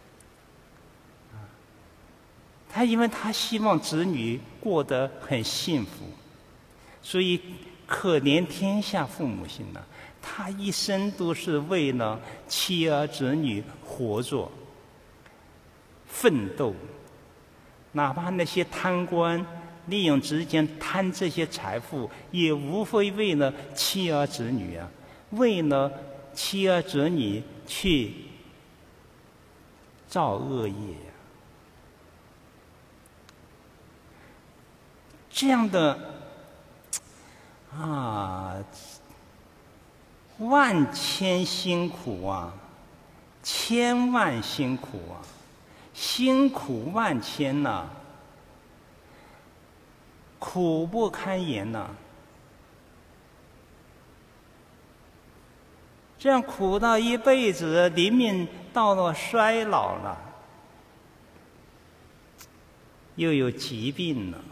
他因为他希望子女过得很幸福，所以可怜天下父母心呐、啊。他一生都是为了妻儿子女活着、奋斗，哪怕那些贪官利用之间贪这些财富，也无非为了妻儿子女啊，为了妻儿子女去造恶业呀、啊。这样的啊，万千辛苦啊，千万辛苦啊，辛苦万千呐、啊，苦不堪言呐、啊。这样苦到一辈子，临命到了衰老了，又有疾病了。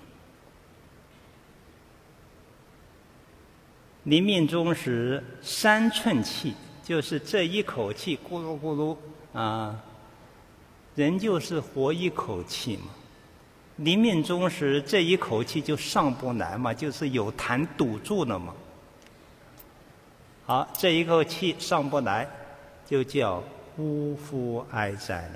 临命终时，三寸气，就是这一口气，咕噜咕噜啊，人就是活一口气嘛。临命终时，这一口气就上不来嘛，就是有痰堵住了嘛。好，这一口气上不来，就叫呜呼哀哉了。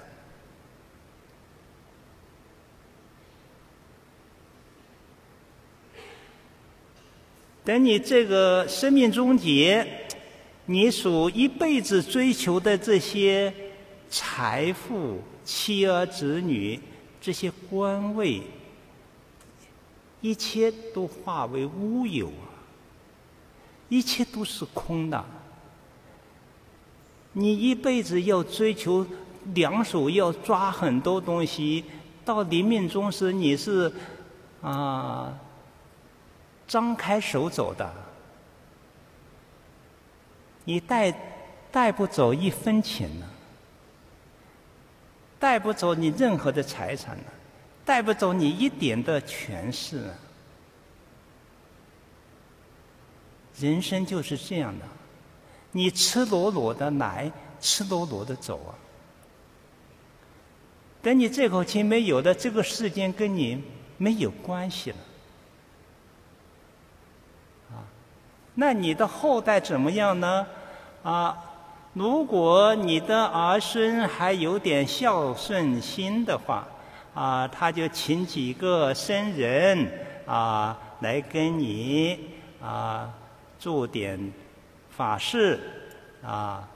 等你这个生命终结，你所一辈子追求的这些财富、妻儿子女、这些官位，一切都化为乌有啊！一切都是空的。你一辈子要追求，两手要抓很多东西，到临命终时，你是啊。张开手走的，你带带不走一分钱呢，带不走你任何的财产呢，带不走你一点的权势呢。人生就是这样的，你赤裸裸的来，赤裸裸的走啊。等你这口气没有了，这个世间跟你没有关系了。那你的后代怎么样呢？啊，如果你的儿孙还有点孝顺心的话，啊，他就请几个僧人啊来跟你啊做点法事啊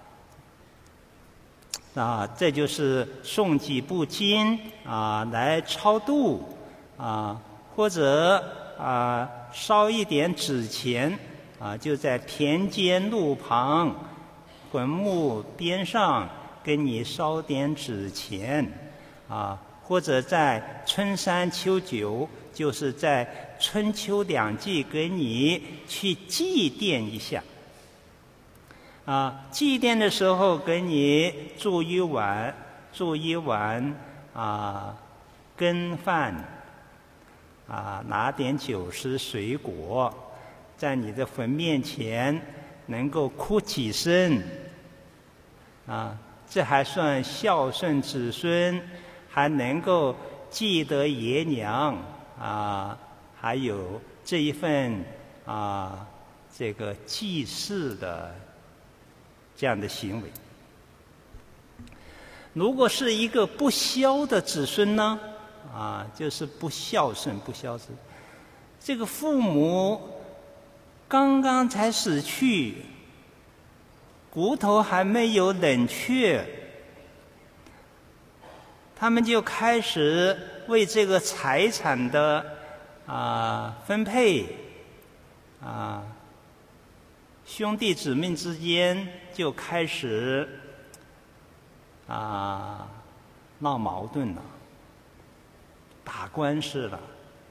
啊，这就是诵几部经啊来超度啊，或者啊烧一点纸钱。啊，就在田间路旁、坟墓边上，给你烧点纸钱，啊，或者在春三秋九，就是在春秋两季，给你去祭奠一下。啊，祭奠的时候，给你做一碗，做一碗啊羹饭，啊，拿点酒食水果。在你的坟面前能够哭几声，啊， 这还算孝顺子孙，还能够记得爷娘啊，还有这一份啊这个祭祀的这样的行为。如果是一个不孝的子孙呢，啊，就是不孝顺、不孝顺，这个父母刚刚才死去，骨头还没有冷却，他们就开始为这个财产的啊分配啊，兄弟姊妹之间就开始啊闹矛盾了，打官司了，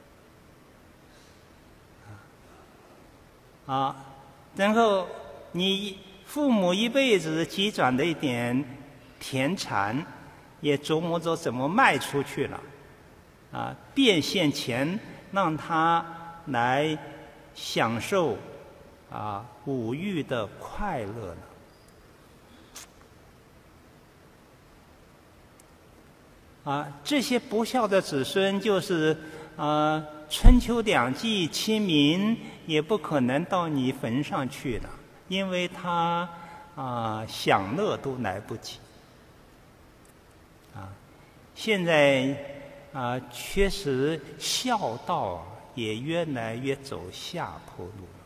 啊，然后你父母一辈子积攒的一点田产，也琢磨着怎么卖出去了，啊，变现钱让他来享受啊五欲的快乐了。啊，这些不孝的子孙就是啊，春秋两季清明也不可能到你坟上去了，因为他啊享乐都来不及。啊，现在啊确实孝道也越来越走下坡路了。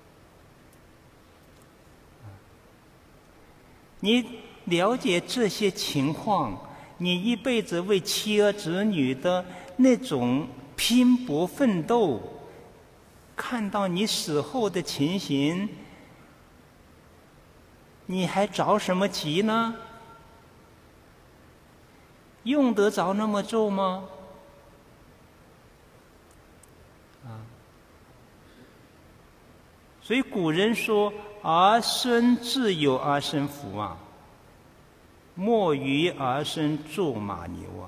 你了解这些情况，你一辈子为妻儿子女的那种拼搏奋斗，看到你死后的情形，你还着什么急呢？用得着那么做吗？啊，所以古人说：“儿孙自有儿孙福啊。”莫于儿孙做马牛啊！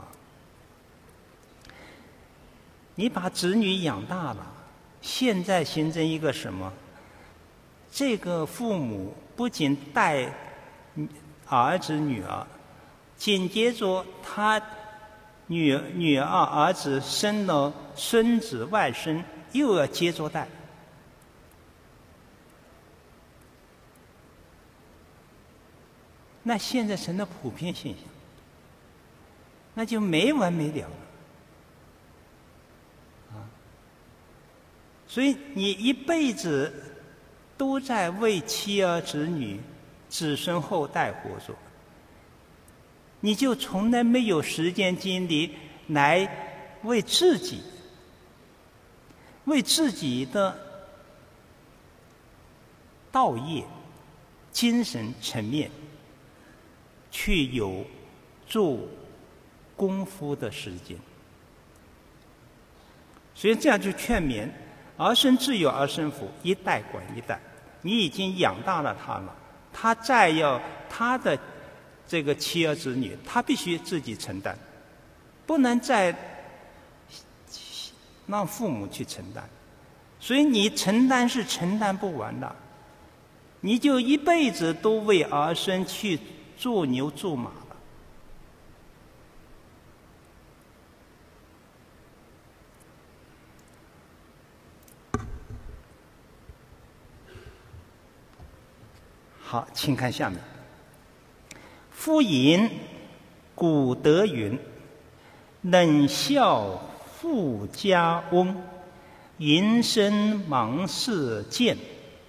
你把子女养大了，现在形成一个什么？这个父母不仅带儿子女儿，紧接着他女女儿儿子生了孙子外孙，又要接着带。那现在成了普遍现象，那就没完没了了，啊！所以你一辈子都在为妻儿子女、子孙后代活着，你就从来没有时间精力来为自己、为自己的道业、精神层面去有做功夫的时间。所以这样就劝勉：儿孙自有儿孙福，一代管一代。你已经养大了他了，他再要他的这个妻儿子女，他必须自己承担，不能再让父母去承担。所以你承担是承担不完的，你就一辈子都为儿孙去做牛做马了。好，请看下面。夫吟古德云：“冷笑富家翁，营生忙事贱。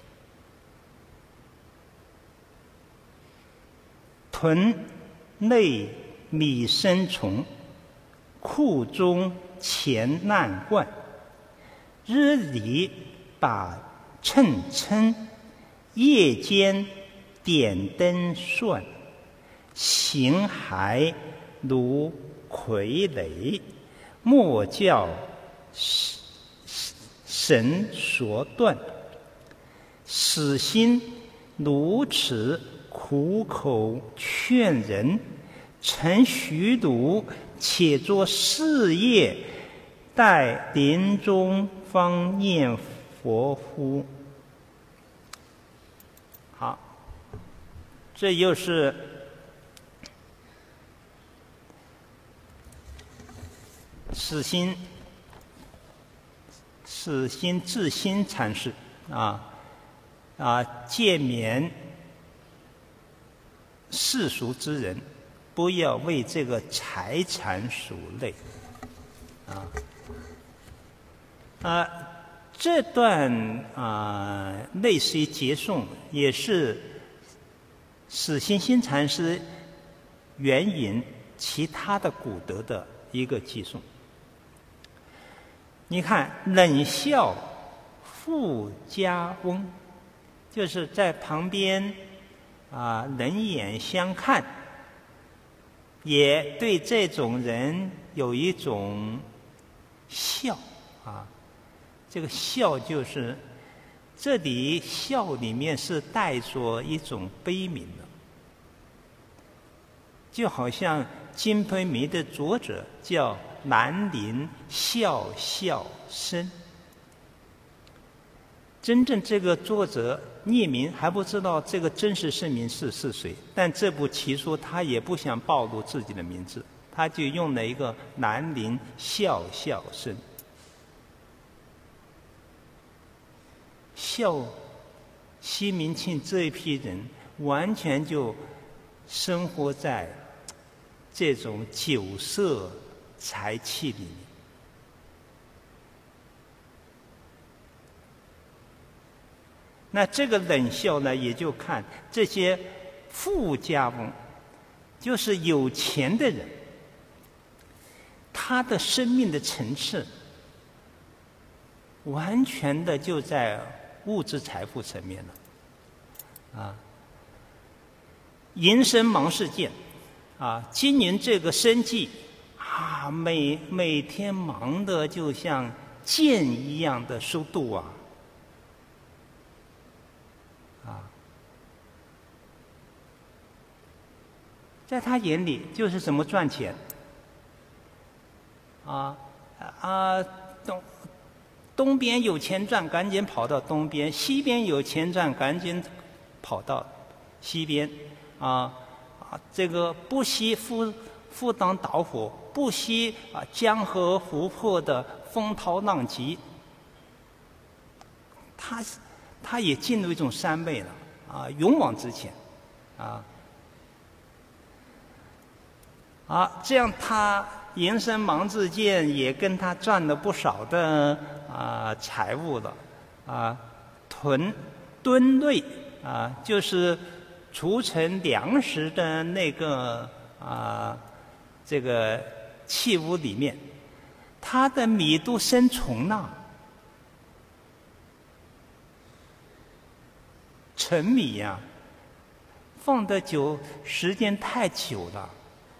屯内米生虫，库中钱难灌。日里把秤称，夜间点灯算。形骸如傀儡，莫教神所断。死心如此，苦口劝人。曾许鲁，且作事业，待临终方念佛乎？”好，这又是始心始心至心禅师啊啊，诫勉世俗之人，不要为这个财产所累啊啊。这段啊、呃，类似于结颂，也是始心心禅师援引其他的古德的一个寄颂。你看，冷笑富家翁，就是在旁边啊、呃、冷眼相看，也对这种人有一种笑啊。这个笑就是这里笑里面是带着一种悲悯的，就好像《金瓶梅》的作者叫兰陵笑笑生。真正这个作者匿名，还不知道这个真实姓名是是谁，但这部奇书他也不想暴露自己的名字，他就用了一个兰陵笑笑生。笑西明庆这一批人完全就生活在这种酒色财气里面。那这个冷笑呢，也就看这些富家翁，就是有钱的人，他的生命的层次完全的就在物质财富层面了，啊，营生忙事件，啊，经营这个生计，啊，每每天忙得就像箭一样的速度啊，啊，在他眼里就是怎么赚钱，啊啊东。东边有钱赚，赶紧跑到东边；西边有钱赚，赶紧跑到西边。啊啊，这个不惜赴赴汤蹈火，不惜啊江河湖泊的风涛浪急。他他也进入一种三昧了啊，勇往直前啊啊，这样他营生忙自见，也跟他赚了不少的啊财物了啊，囤吨类啊，就是储存粮食的那个啊这个器物里面，它的米都生虫了，陈米呀、啊，放的久时间太久了。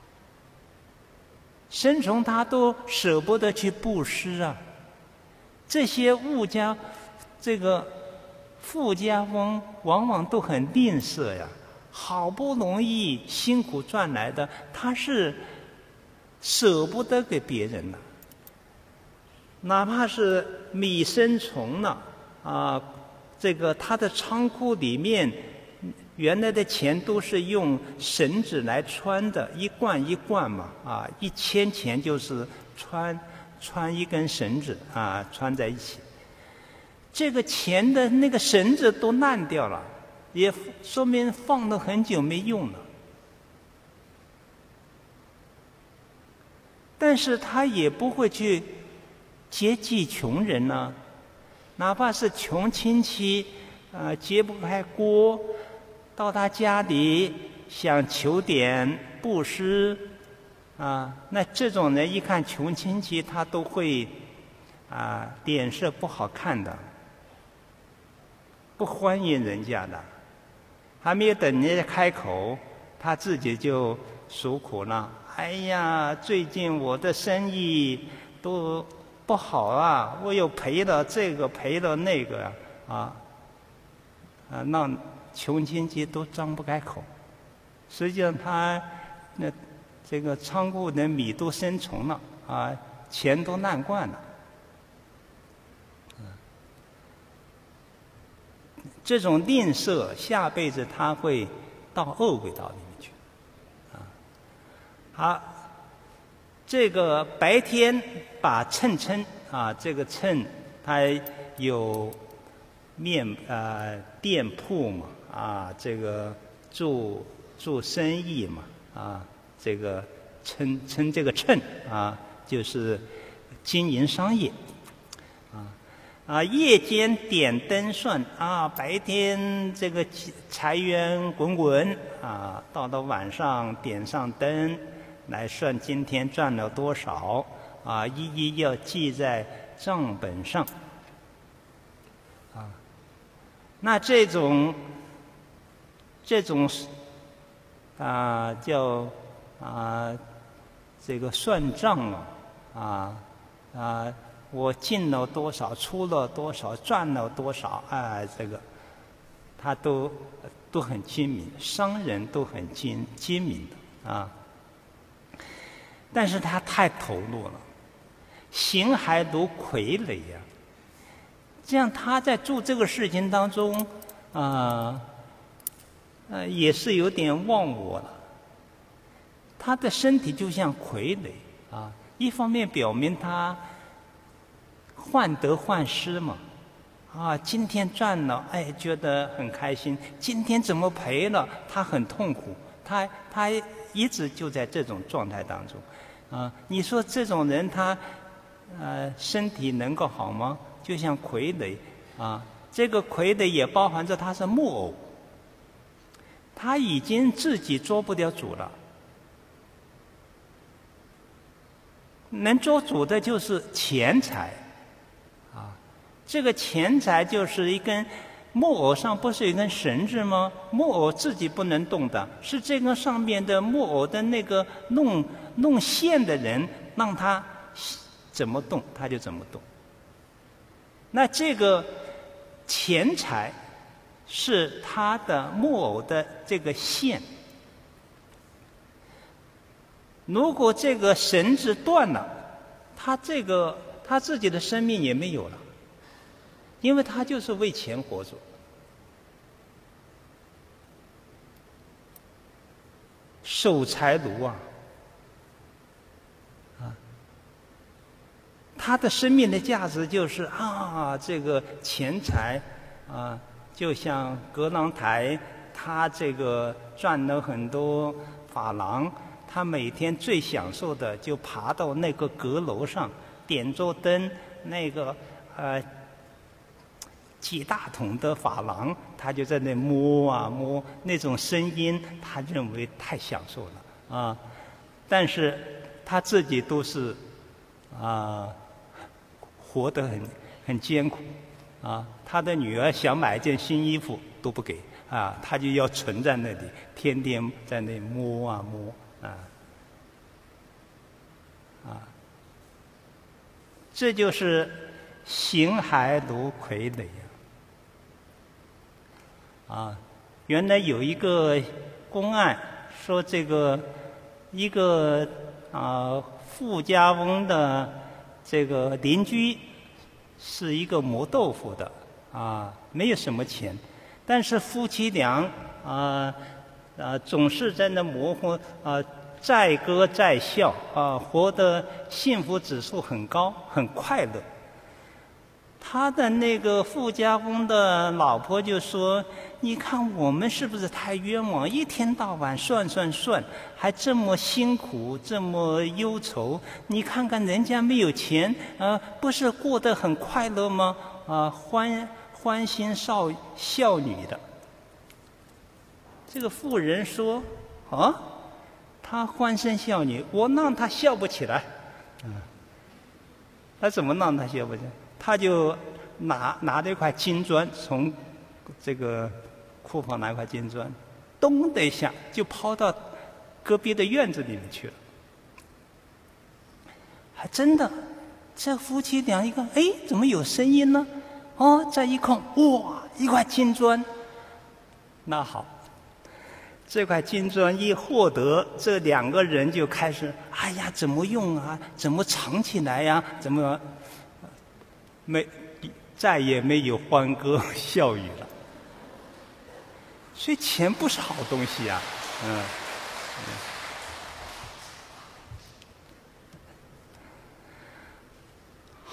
生虫他都舍不得去布施啊，这些物家，这个富家翁往往都很吝啬呀，好不容易辛苦赚来的，他是舍不得给别人的，哪怕是米生虫了啊，这个他的仓库里面。原来的钱都是用绳子来穿的，一贯一贯嘛，啊，一千钱就是穿穿一根绳子啊，穿在一起。这个钱的那个绳子都烂掉了，也说明放了很久没用了。但是他也不会去接济穷人呢、啊，哪怕是穷亲戚，啊，揭不开锅。到他家里想求点布施，啊，那这种人一看穷亲戚，他都会啊脸色不好看的，不欢迎人家的。还没有等人家开口，他自己就诉苦了。哎呀，最近我的生意都不好啊，我又赔了这个，赔了那个啊，啊，那。穷亲戚都张不开口，实际上他那这个仓库的米都生虫了啊，钱都烂惯了。这种吝啬，下辈子他会到恶鬼道里面去。啊，好， 这个白天把秤称啊，这个秤它有面呃店铺嘛啊，这个做做生意嘛啊，这个称称这个秤啊，就是经营商业啊啊，夜间点灯算啊，白天这个财源滚滚啊，到了晚上点上灯来算今天赚了多少啊，一一要记在账本上啊。那这种这种啊叫啊这个算账啊啊啊，我进了多少，出了多少，赚了多少，啊，这个他都都很精明，商人都很精精明的啊。但是他太投入了，形骸如傀儡呀、啊。这样他在做这个事情当中，啊、呃，呃，也是有点忘我了。他的身体就像傀儡啊，一方面表明他患得患失嘛，啊，今天赚了，哎，觉得很开心；今天怎么赔了，他很痛苦。他他一直就在这种状态当中，啊，你说这种人他呃身体能够好吗？就像傀儡啊，这个傀儡也包含着他是木偶，他已经自己做不了主了。能做主的就是钱财，啊，这个钱财就是一根木偶上不是有一根绳子吗？木偶自己不能动的，是这根上面的木偶的那个弄弄线的人让他怎么动他就怎么动。那这个钱财是他的木偶的这个线。如果这个绳子断了，他这个他自己的生命也没有了，因为他就是为钱活着。守财奴啊，啊，他的生命的价值就是啊，这个钱财啊，就像格朗台，他这个赚了很多法郎。他每天最享受的就爬到那个阁楼上，点着灯，那个呃几大桶的珐琅，他就在那摸啊摸，那种声音他认为太享受了啊。但是他自己都是啊活得很很艰苦啊。他的女儿想买件新衣服都不给啊，他就要存在那里，天天在那摸啊摸。啊，啊，这就是形骸如傀儡呀！啊，原来有一个公案说，这个一个啊富家翁的这个邻居是一个磨豆腐的啊，没有什么钱，但是夫妻俩啊。啊，总是在那磨合啊，载歌载笑啊，活得幸福指数很高，很快乐。他的那个富家翁的老婆就说：“你看我们是不是太冤枉？一天到晚算算算，还这么辛苦，这么忧愁。你看看人家没有钱，啊，不是过得很快乐吗？啊，欢欢欣少少女的。”这个妇人说：“啊，他欢声笑语，我让他笑不起来。嗯，他怎么让他笑不起来？他就拿拿了一块金砖，从这个库房拿一块金砖，咚的一下就抛到隔壁的院子里面去了。还真的，这夫妻俩一看，哎，怎么有声音呢？哦，再一看，哇，一块金砖。那好。”这块金砖一获得，这两个人就开始，哎呀，怎么用啊？怎么藏起来呀、啊？怎么没再也没有欢歌笑语了？所以钱不是好东西啊，嗯。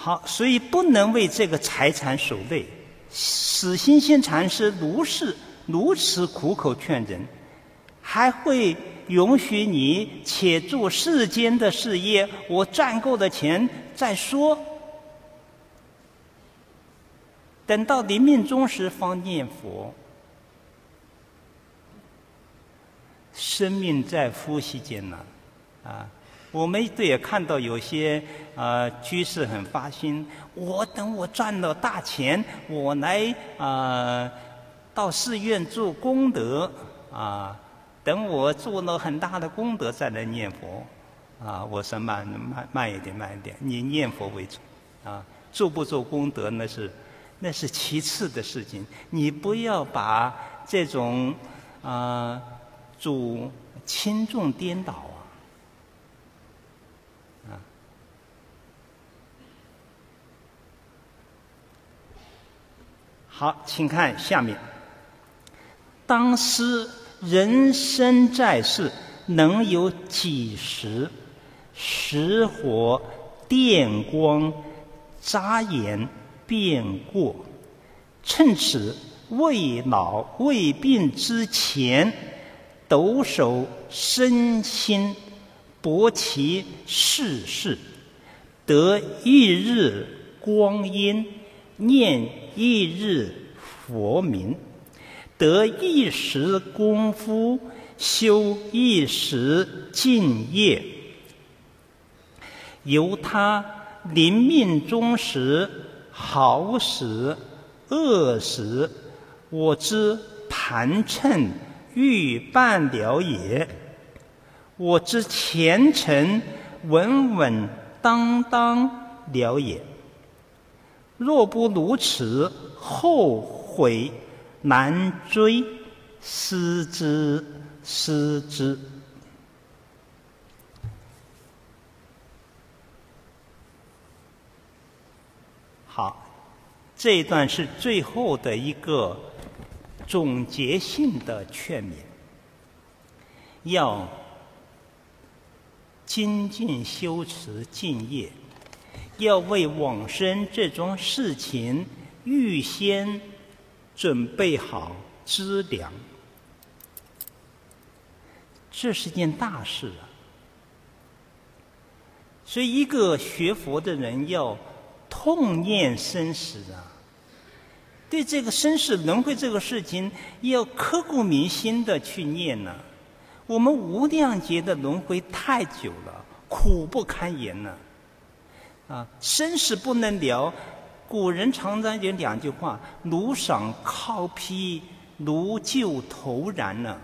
好，所以不能为这个财产所累。死心心禅师如是如此苦口劝人，还会允许你且做世间的事业，我赚够了钱再说，等到临命终时方念佛。生命在呼吸间呢，啊，我们也看到有些呃居士很发心，我等我赚了大钱，我来啊、呃、到寺院做功德啊，等我做了很大的功德再来念佛啊。我说慢慢慢一点，慢一点，你念佛为主啊，做不做功德那是那是其次的事情，你不要把这种啊。呃主轻重颠倒啊！啊，好，请看下面。当思人生在世，能有几时？时火电光，眨眼便过。趁此未老未病之前，抖擻身心，博其世事，得一日光阴，念一日佛名，得一时功夫，修一时净业。由他临命终时，好时恶时，我之盘称欲办了也，我之前程稳稳当当了也。若不如此，后悔难追，思之思之。好，这一段是最后的一个总结性的劝勉，要精进修持净业，要为往生这桩事情预先准备好资粮，这是件大事啊！所以，一个学佛的人要痛念生死啊，对这个生死轮回这个事情要刻骨铭心的去念呢、啊。我们无量劫的轮回太久了，苦不堪言呢、啊。啊，生死不能了。古人常常有两句话：如赏靠披，如救头然呢、啊。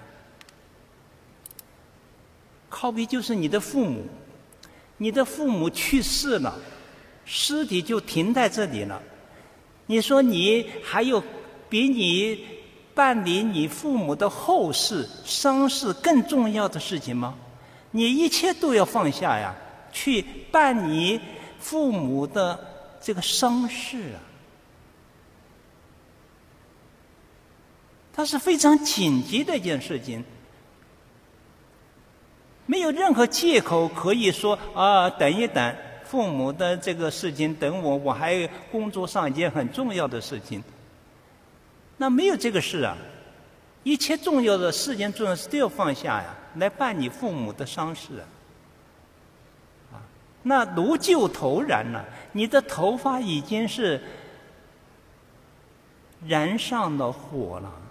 靠披就是你的父母，你的父母去世了，尸体就停在这里了。你说你还有比你办理你父母的后事、丧事更重要的事情吗？你一切都要放下呀，去办你父母的这个丧事啊。它是非常紧急的一件事情，没有任何借口可以说啊，等一等，父母的这个事情等我，我还工作上一件很重要的事情。那没有这个事啊，一切重要的事情、重要的事都要放下呀，来办你父母的丧事啊。啊，那如救头然了、啊，你的头发已经是燃上了火了，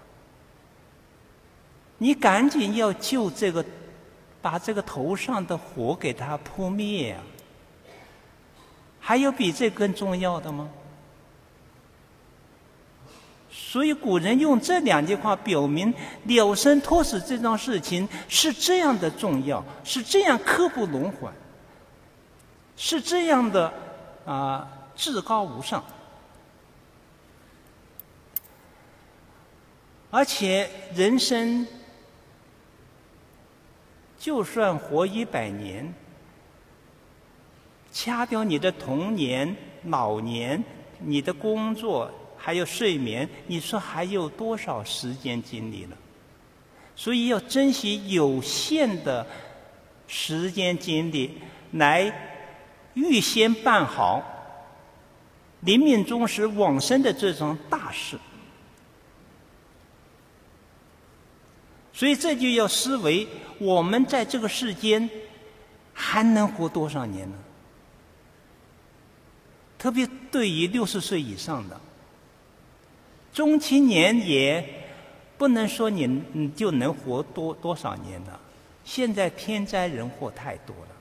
你赶紧要救这个，把这个头上的火给它扑灭啊！还有比这更重要的吗？所以古人用这两句话表明了生脱死这桩事情是这样的重要，是这样刻不容缓，是这样的啊、呃、至高无上。而且人生就算活一百年，掐掉你的童年、老年、你的工作还有睡眠，你说还有多少时间精力了？所以要珍惜有限的时间精力，来预先办好临命终时往生的这种大事。所以这就要思维，我们在这个世间还能活多少年呢？特别对于六十岁以上的中青年，也不能说你你就能活多多少年了。现在天灾人祸太多了，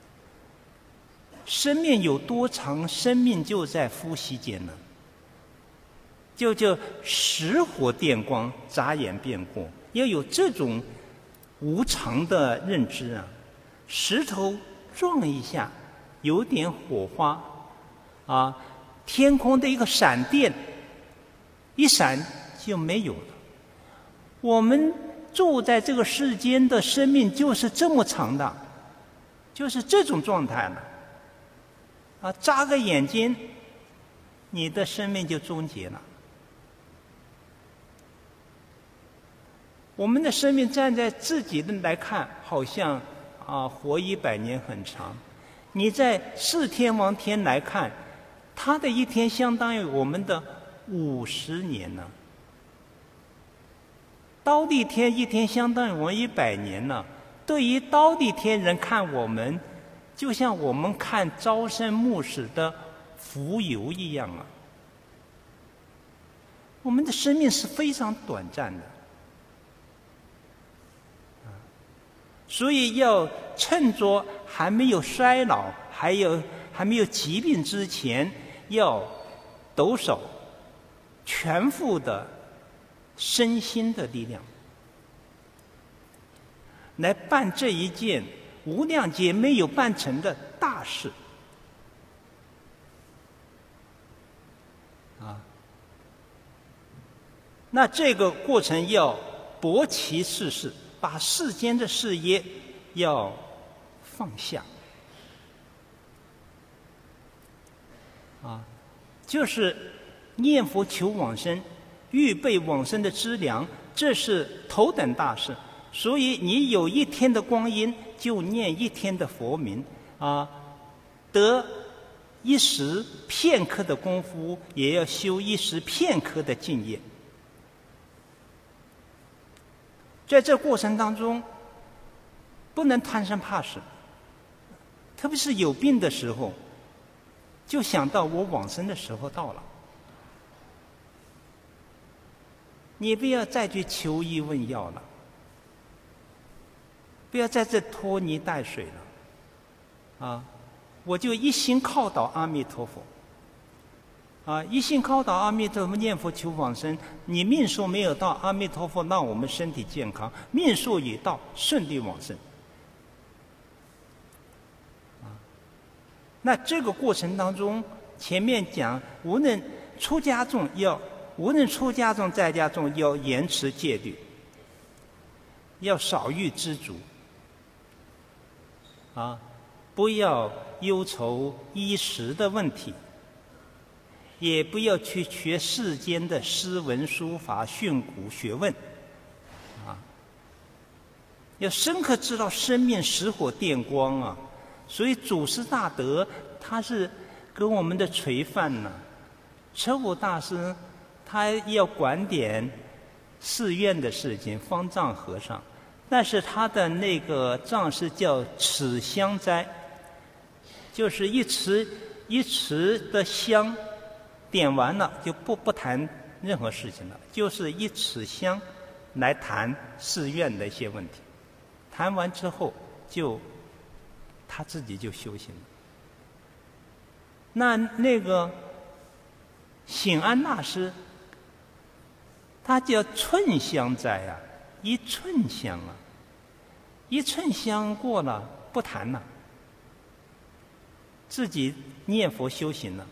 生命有多长，生命就在呼吸间呢。就就石火电光，眨眼便过，要有这种无常的认知啊。石头撞一下，有点火花啊，天空的一个闪电一闪就没有了。我们住在这个世间的生命就是这么长的，就是这种状态了啊，眨个眼睛你的生命就终结了。我们的生命站在自己的来看，好像啊活一百年很长。你在四天王天来看，他的一天相当于我们的五十年呢。刀地天一天相当于我们一百年呢。对于刀地天人看我们，就像我们看朝生暮死的蜉蝣一样啊。我们的生命是非常短暂的。所以要趁着还没有衰老，还有还没有疾病之前，要抖擞全副的身心的力量，来办这一件无量劫没有办成的大事啊。那这个过程要薄其世事，把世间的事业要放下啊，就是念佛求往生，预备往生的资粮，这是头等大事。所以你有一天的光阴，就念一天的佛名啊，得一时片刻的功夫，也要修一时片刻的敬业。在这过程当中，不能贪生怕死，特别是有病的时候，就想到我往生的时候到了。你不要再去求医问药了，不要在这拖泥带水了，啊！我就一心靠倒阿弥陀佛，啊！一心靠倒阿弥陀佛，念佛求往生。你命数没有到，阿弥陀佛让我们身体健康；命数已到，顺利往生。啊！那这个过程当中，前面讲，无论出家众要，无论出家众在家众要严持戒律，要少欲知足。啊，不要忧愁衣食的问题，也不要去学世间的诗文书法训诂学问，啊，要深刻知道生命石火电光啊。所以祖师大德他是跟我们的垂范呢、啊，车武大师他要管点寺院的事情，方丈和尚。但是他的那个藏是叫持香斋，就是一持一持的香点完了就不不谈任何事情了，就是一持香来谈寺院的一些问题，谈完之后就他自己就修行了。那那个醒安大师，他叫寸香斋啊，一寸香啊，一寸香过了不谈了，自己念佛修行了。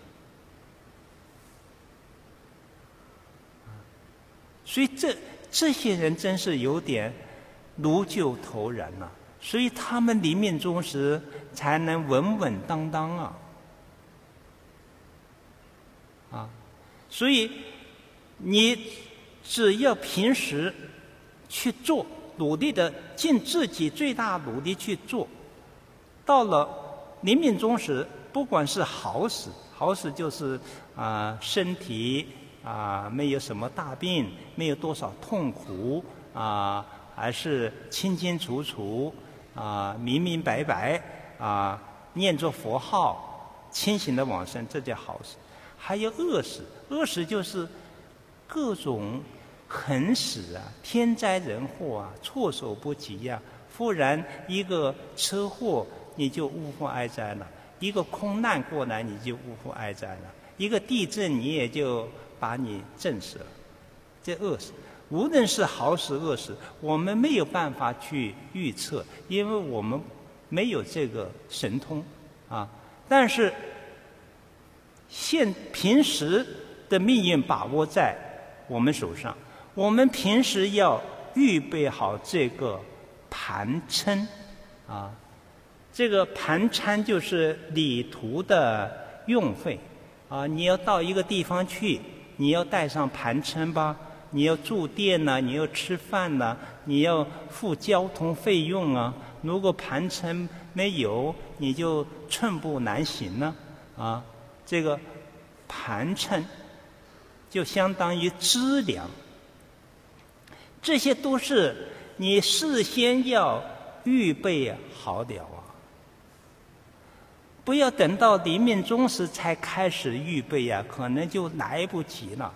所以这这些人真是有点如救头然呐、啊，所以他们临命终时才能稳稳当当啊，啊，所以你只要平时去做，努力的尽自己最大努力去做，到了临命终时，不管是好死，好死就是啊身体啊没有什么大病，没有多少痛苦啊，还是清清楚楚啊，明明白白啊，念着佛号，清醒的往生，这叫好事。还有恶事，恶事就是各种横死啊，天灾人祸啊，措手不及呀、啊。忽然一个车祸，你就呜呼哀哉了；一个空难过来，你就呜呼哀哉了；一个地震，你也就把你震死了。这恶事，无论是好事恶事，我们没有办法去预测，因为我们没有这个神通啊。但是现平时的命运把握在我们手上，我们平时要预备好这个盘撑啊，这个盘缠就是旅途的用费啊。你要到一个地方去，你要带上盘撑吧，你要住店呢、啊，你要吃饭呢、啊，你要付交通费用啊。如果盘撑没有，你就寸步难行呢啊。这个盘撑就相当于资粮，这些都是你事先要预备好了啊，不要等到临命终时才开始预备啊，可能就来不及了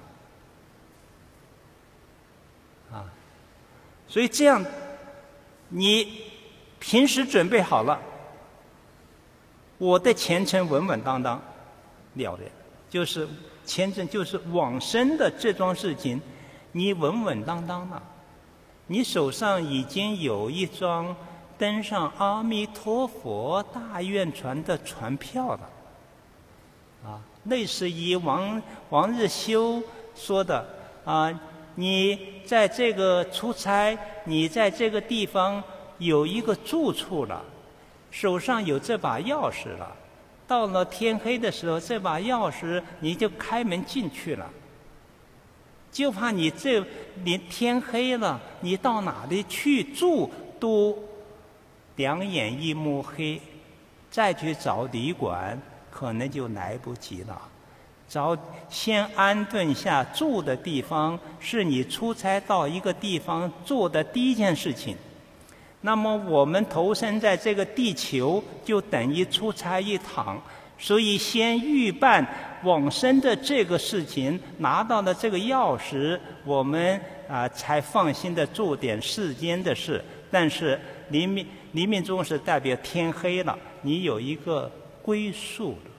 啊。所以这样，你平时准备好了，我的前程稳稳当当了的，就是前程就是往生的这桩事情，你稳稳当当了。你手上已经有一张登上阿弥陀佛大愿船的船票了，啊，类似于王王日修说的啊，你在这个出差，你在这个地方有一个住处了，手上有这把钥匙了，到了天黑的时候，这把钥匙你就开门进去了。就怕你这你天黑了，你到哪里去住都两眼一摸黑，再去找旅馆可能就来不及了。找先安顿下住的地方，是你出差到一个地方做的第一件事情。那么我们投身在这个地球，就等于出差一趟。所以先预办往生的这个事情，拿到了这个钥匙，我们啊、呃、才放心的做点世间的事。但是临命临命终时代表天黑了，你有一个归宿了，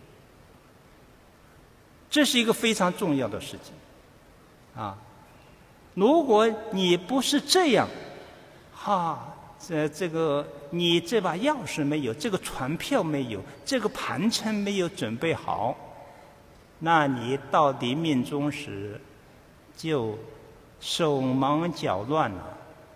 这是一个非常重要的事情啊。如果你不是这样，哈。这这个你这把钥匙没有，这个船票没有，这个盘缠没有准备好，那你到临命终时就手忙脚乱了，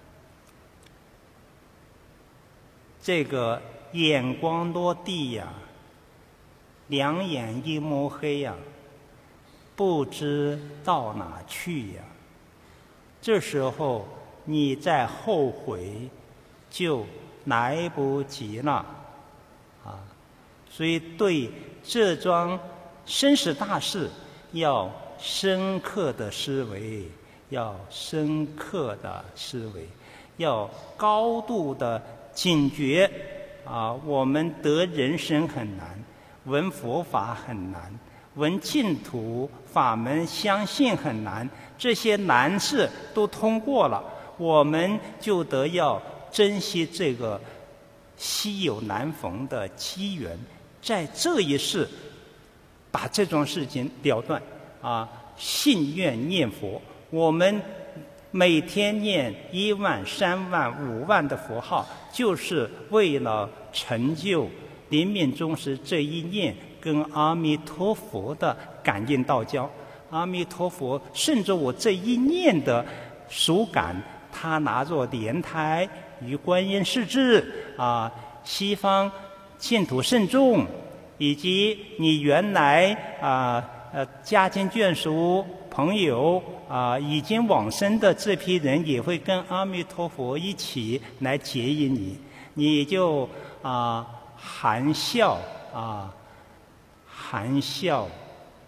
这个眼光落地呀、啊，两眼一摸黑呀、啊，不知到哪去呀、啊。这时候你再后悔就来不及了啊！所以对这桩生死大事要深刻的思维，要深刻的思维，要高度的警觉啊！我们得人生很难，闻佛法很难，闻净土法门相信很难，这些难事都通过了，我们就得要珍惜这个稀有难逢的机缘，在这一世把这桩事情了断啊！信愿念佛，我们每天念一万、三万、五万的佛号，就是为了成就临命终时这一念跟阿弥陀佛的感应道交。阿弥陀佛顺着我这一念的属感，他拿着莲台与观音世智啊，西方净土圣众，以及你原来啊呃家亲眷属朋友啊已经往生的这批人，也会跟阿弥陀佛一起来接引你，你就啊含笑啊含笑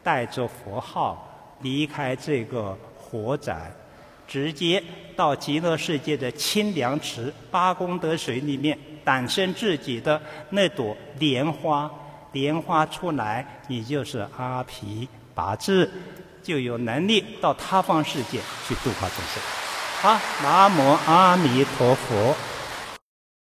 带着佛号离开这个火宅，直接到极乐世界的清凉池八功德水里面诞生自己的那朵莲花，莲花出来，你就是阿毗跋致，就有能力到他方世界去度化众生。好，南无阿弥陀佛。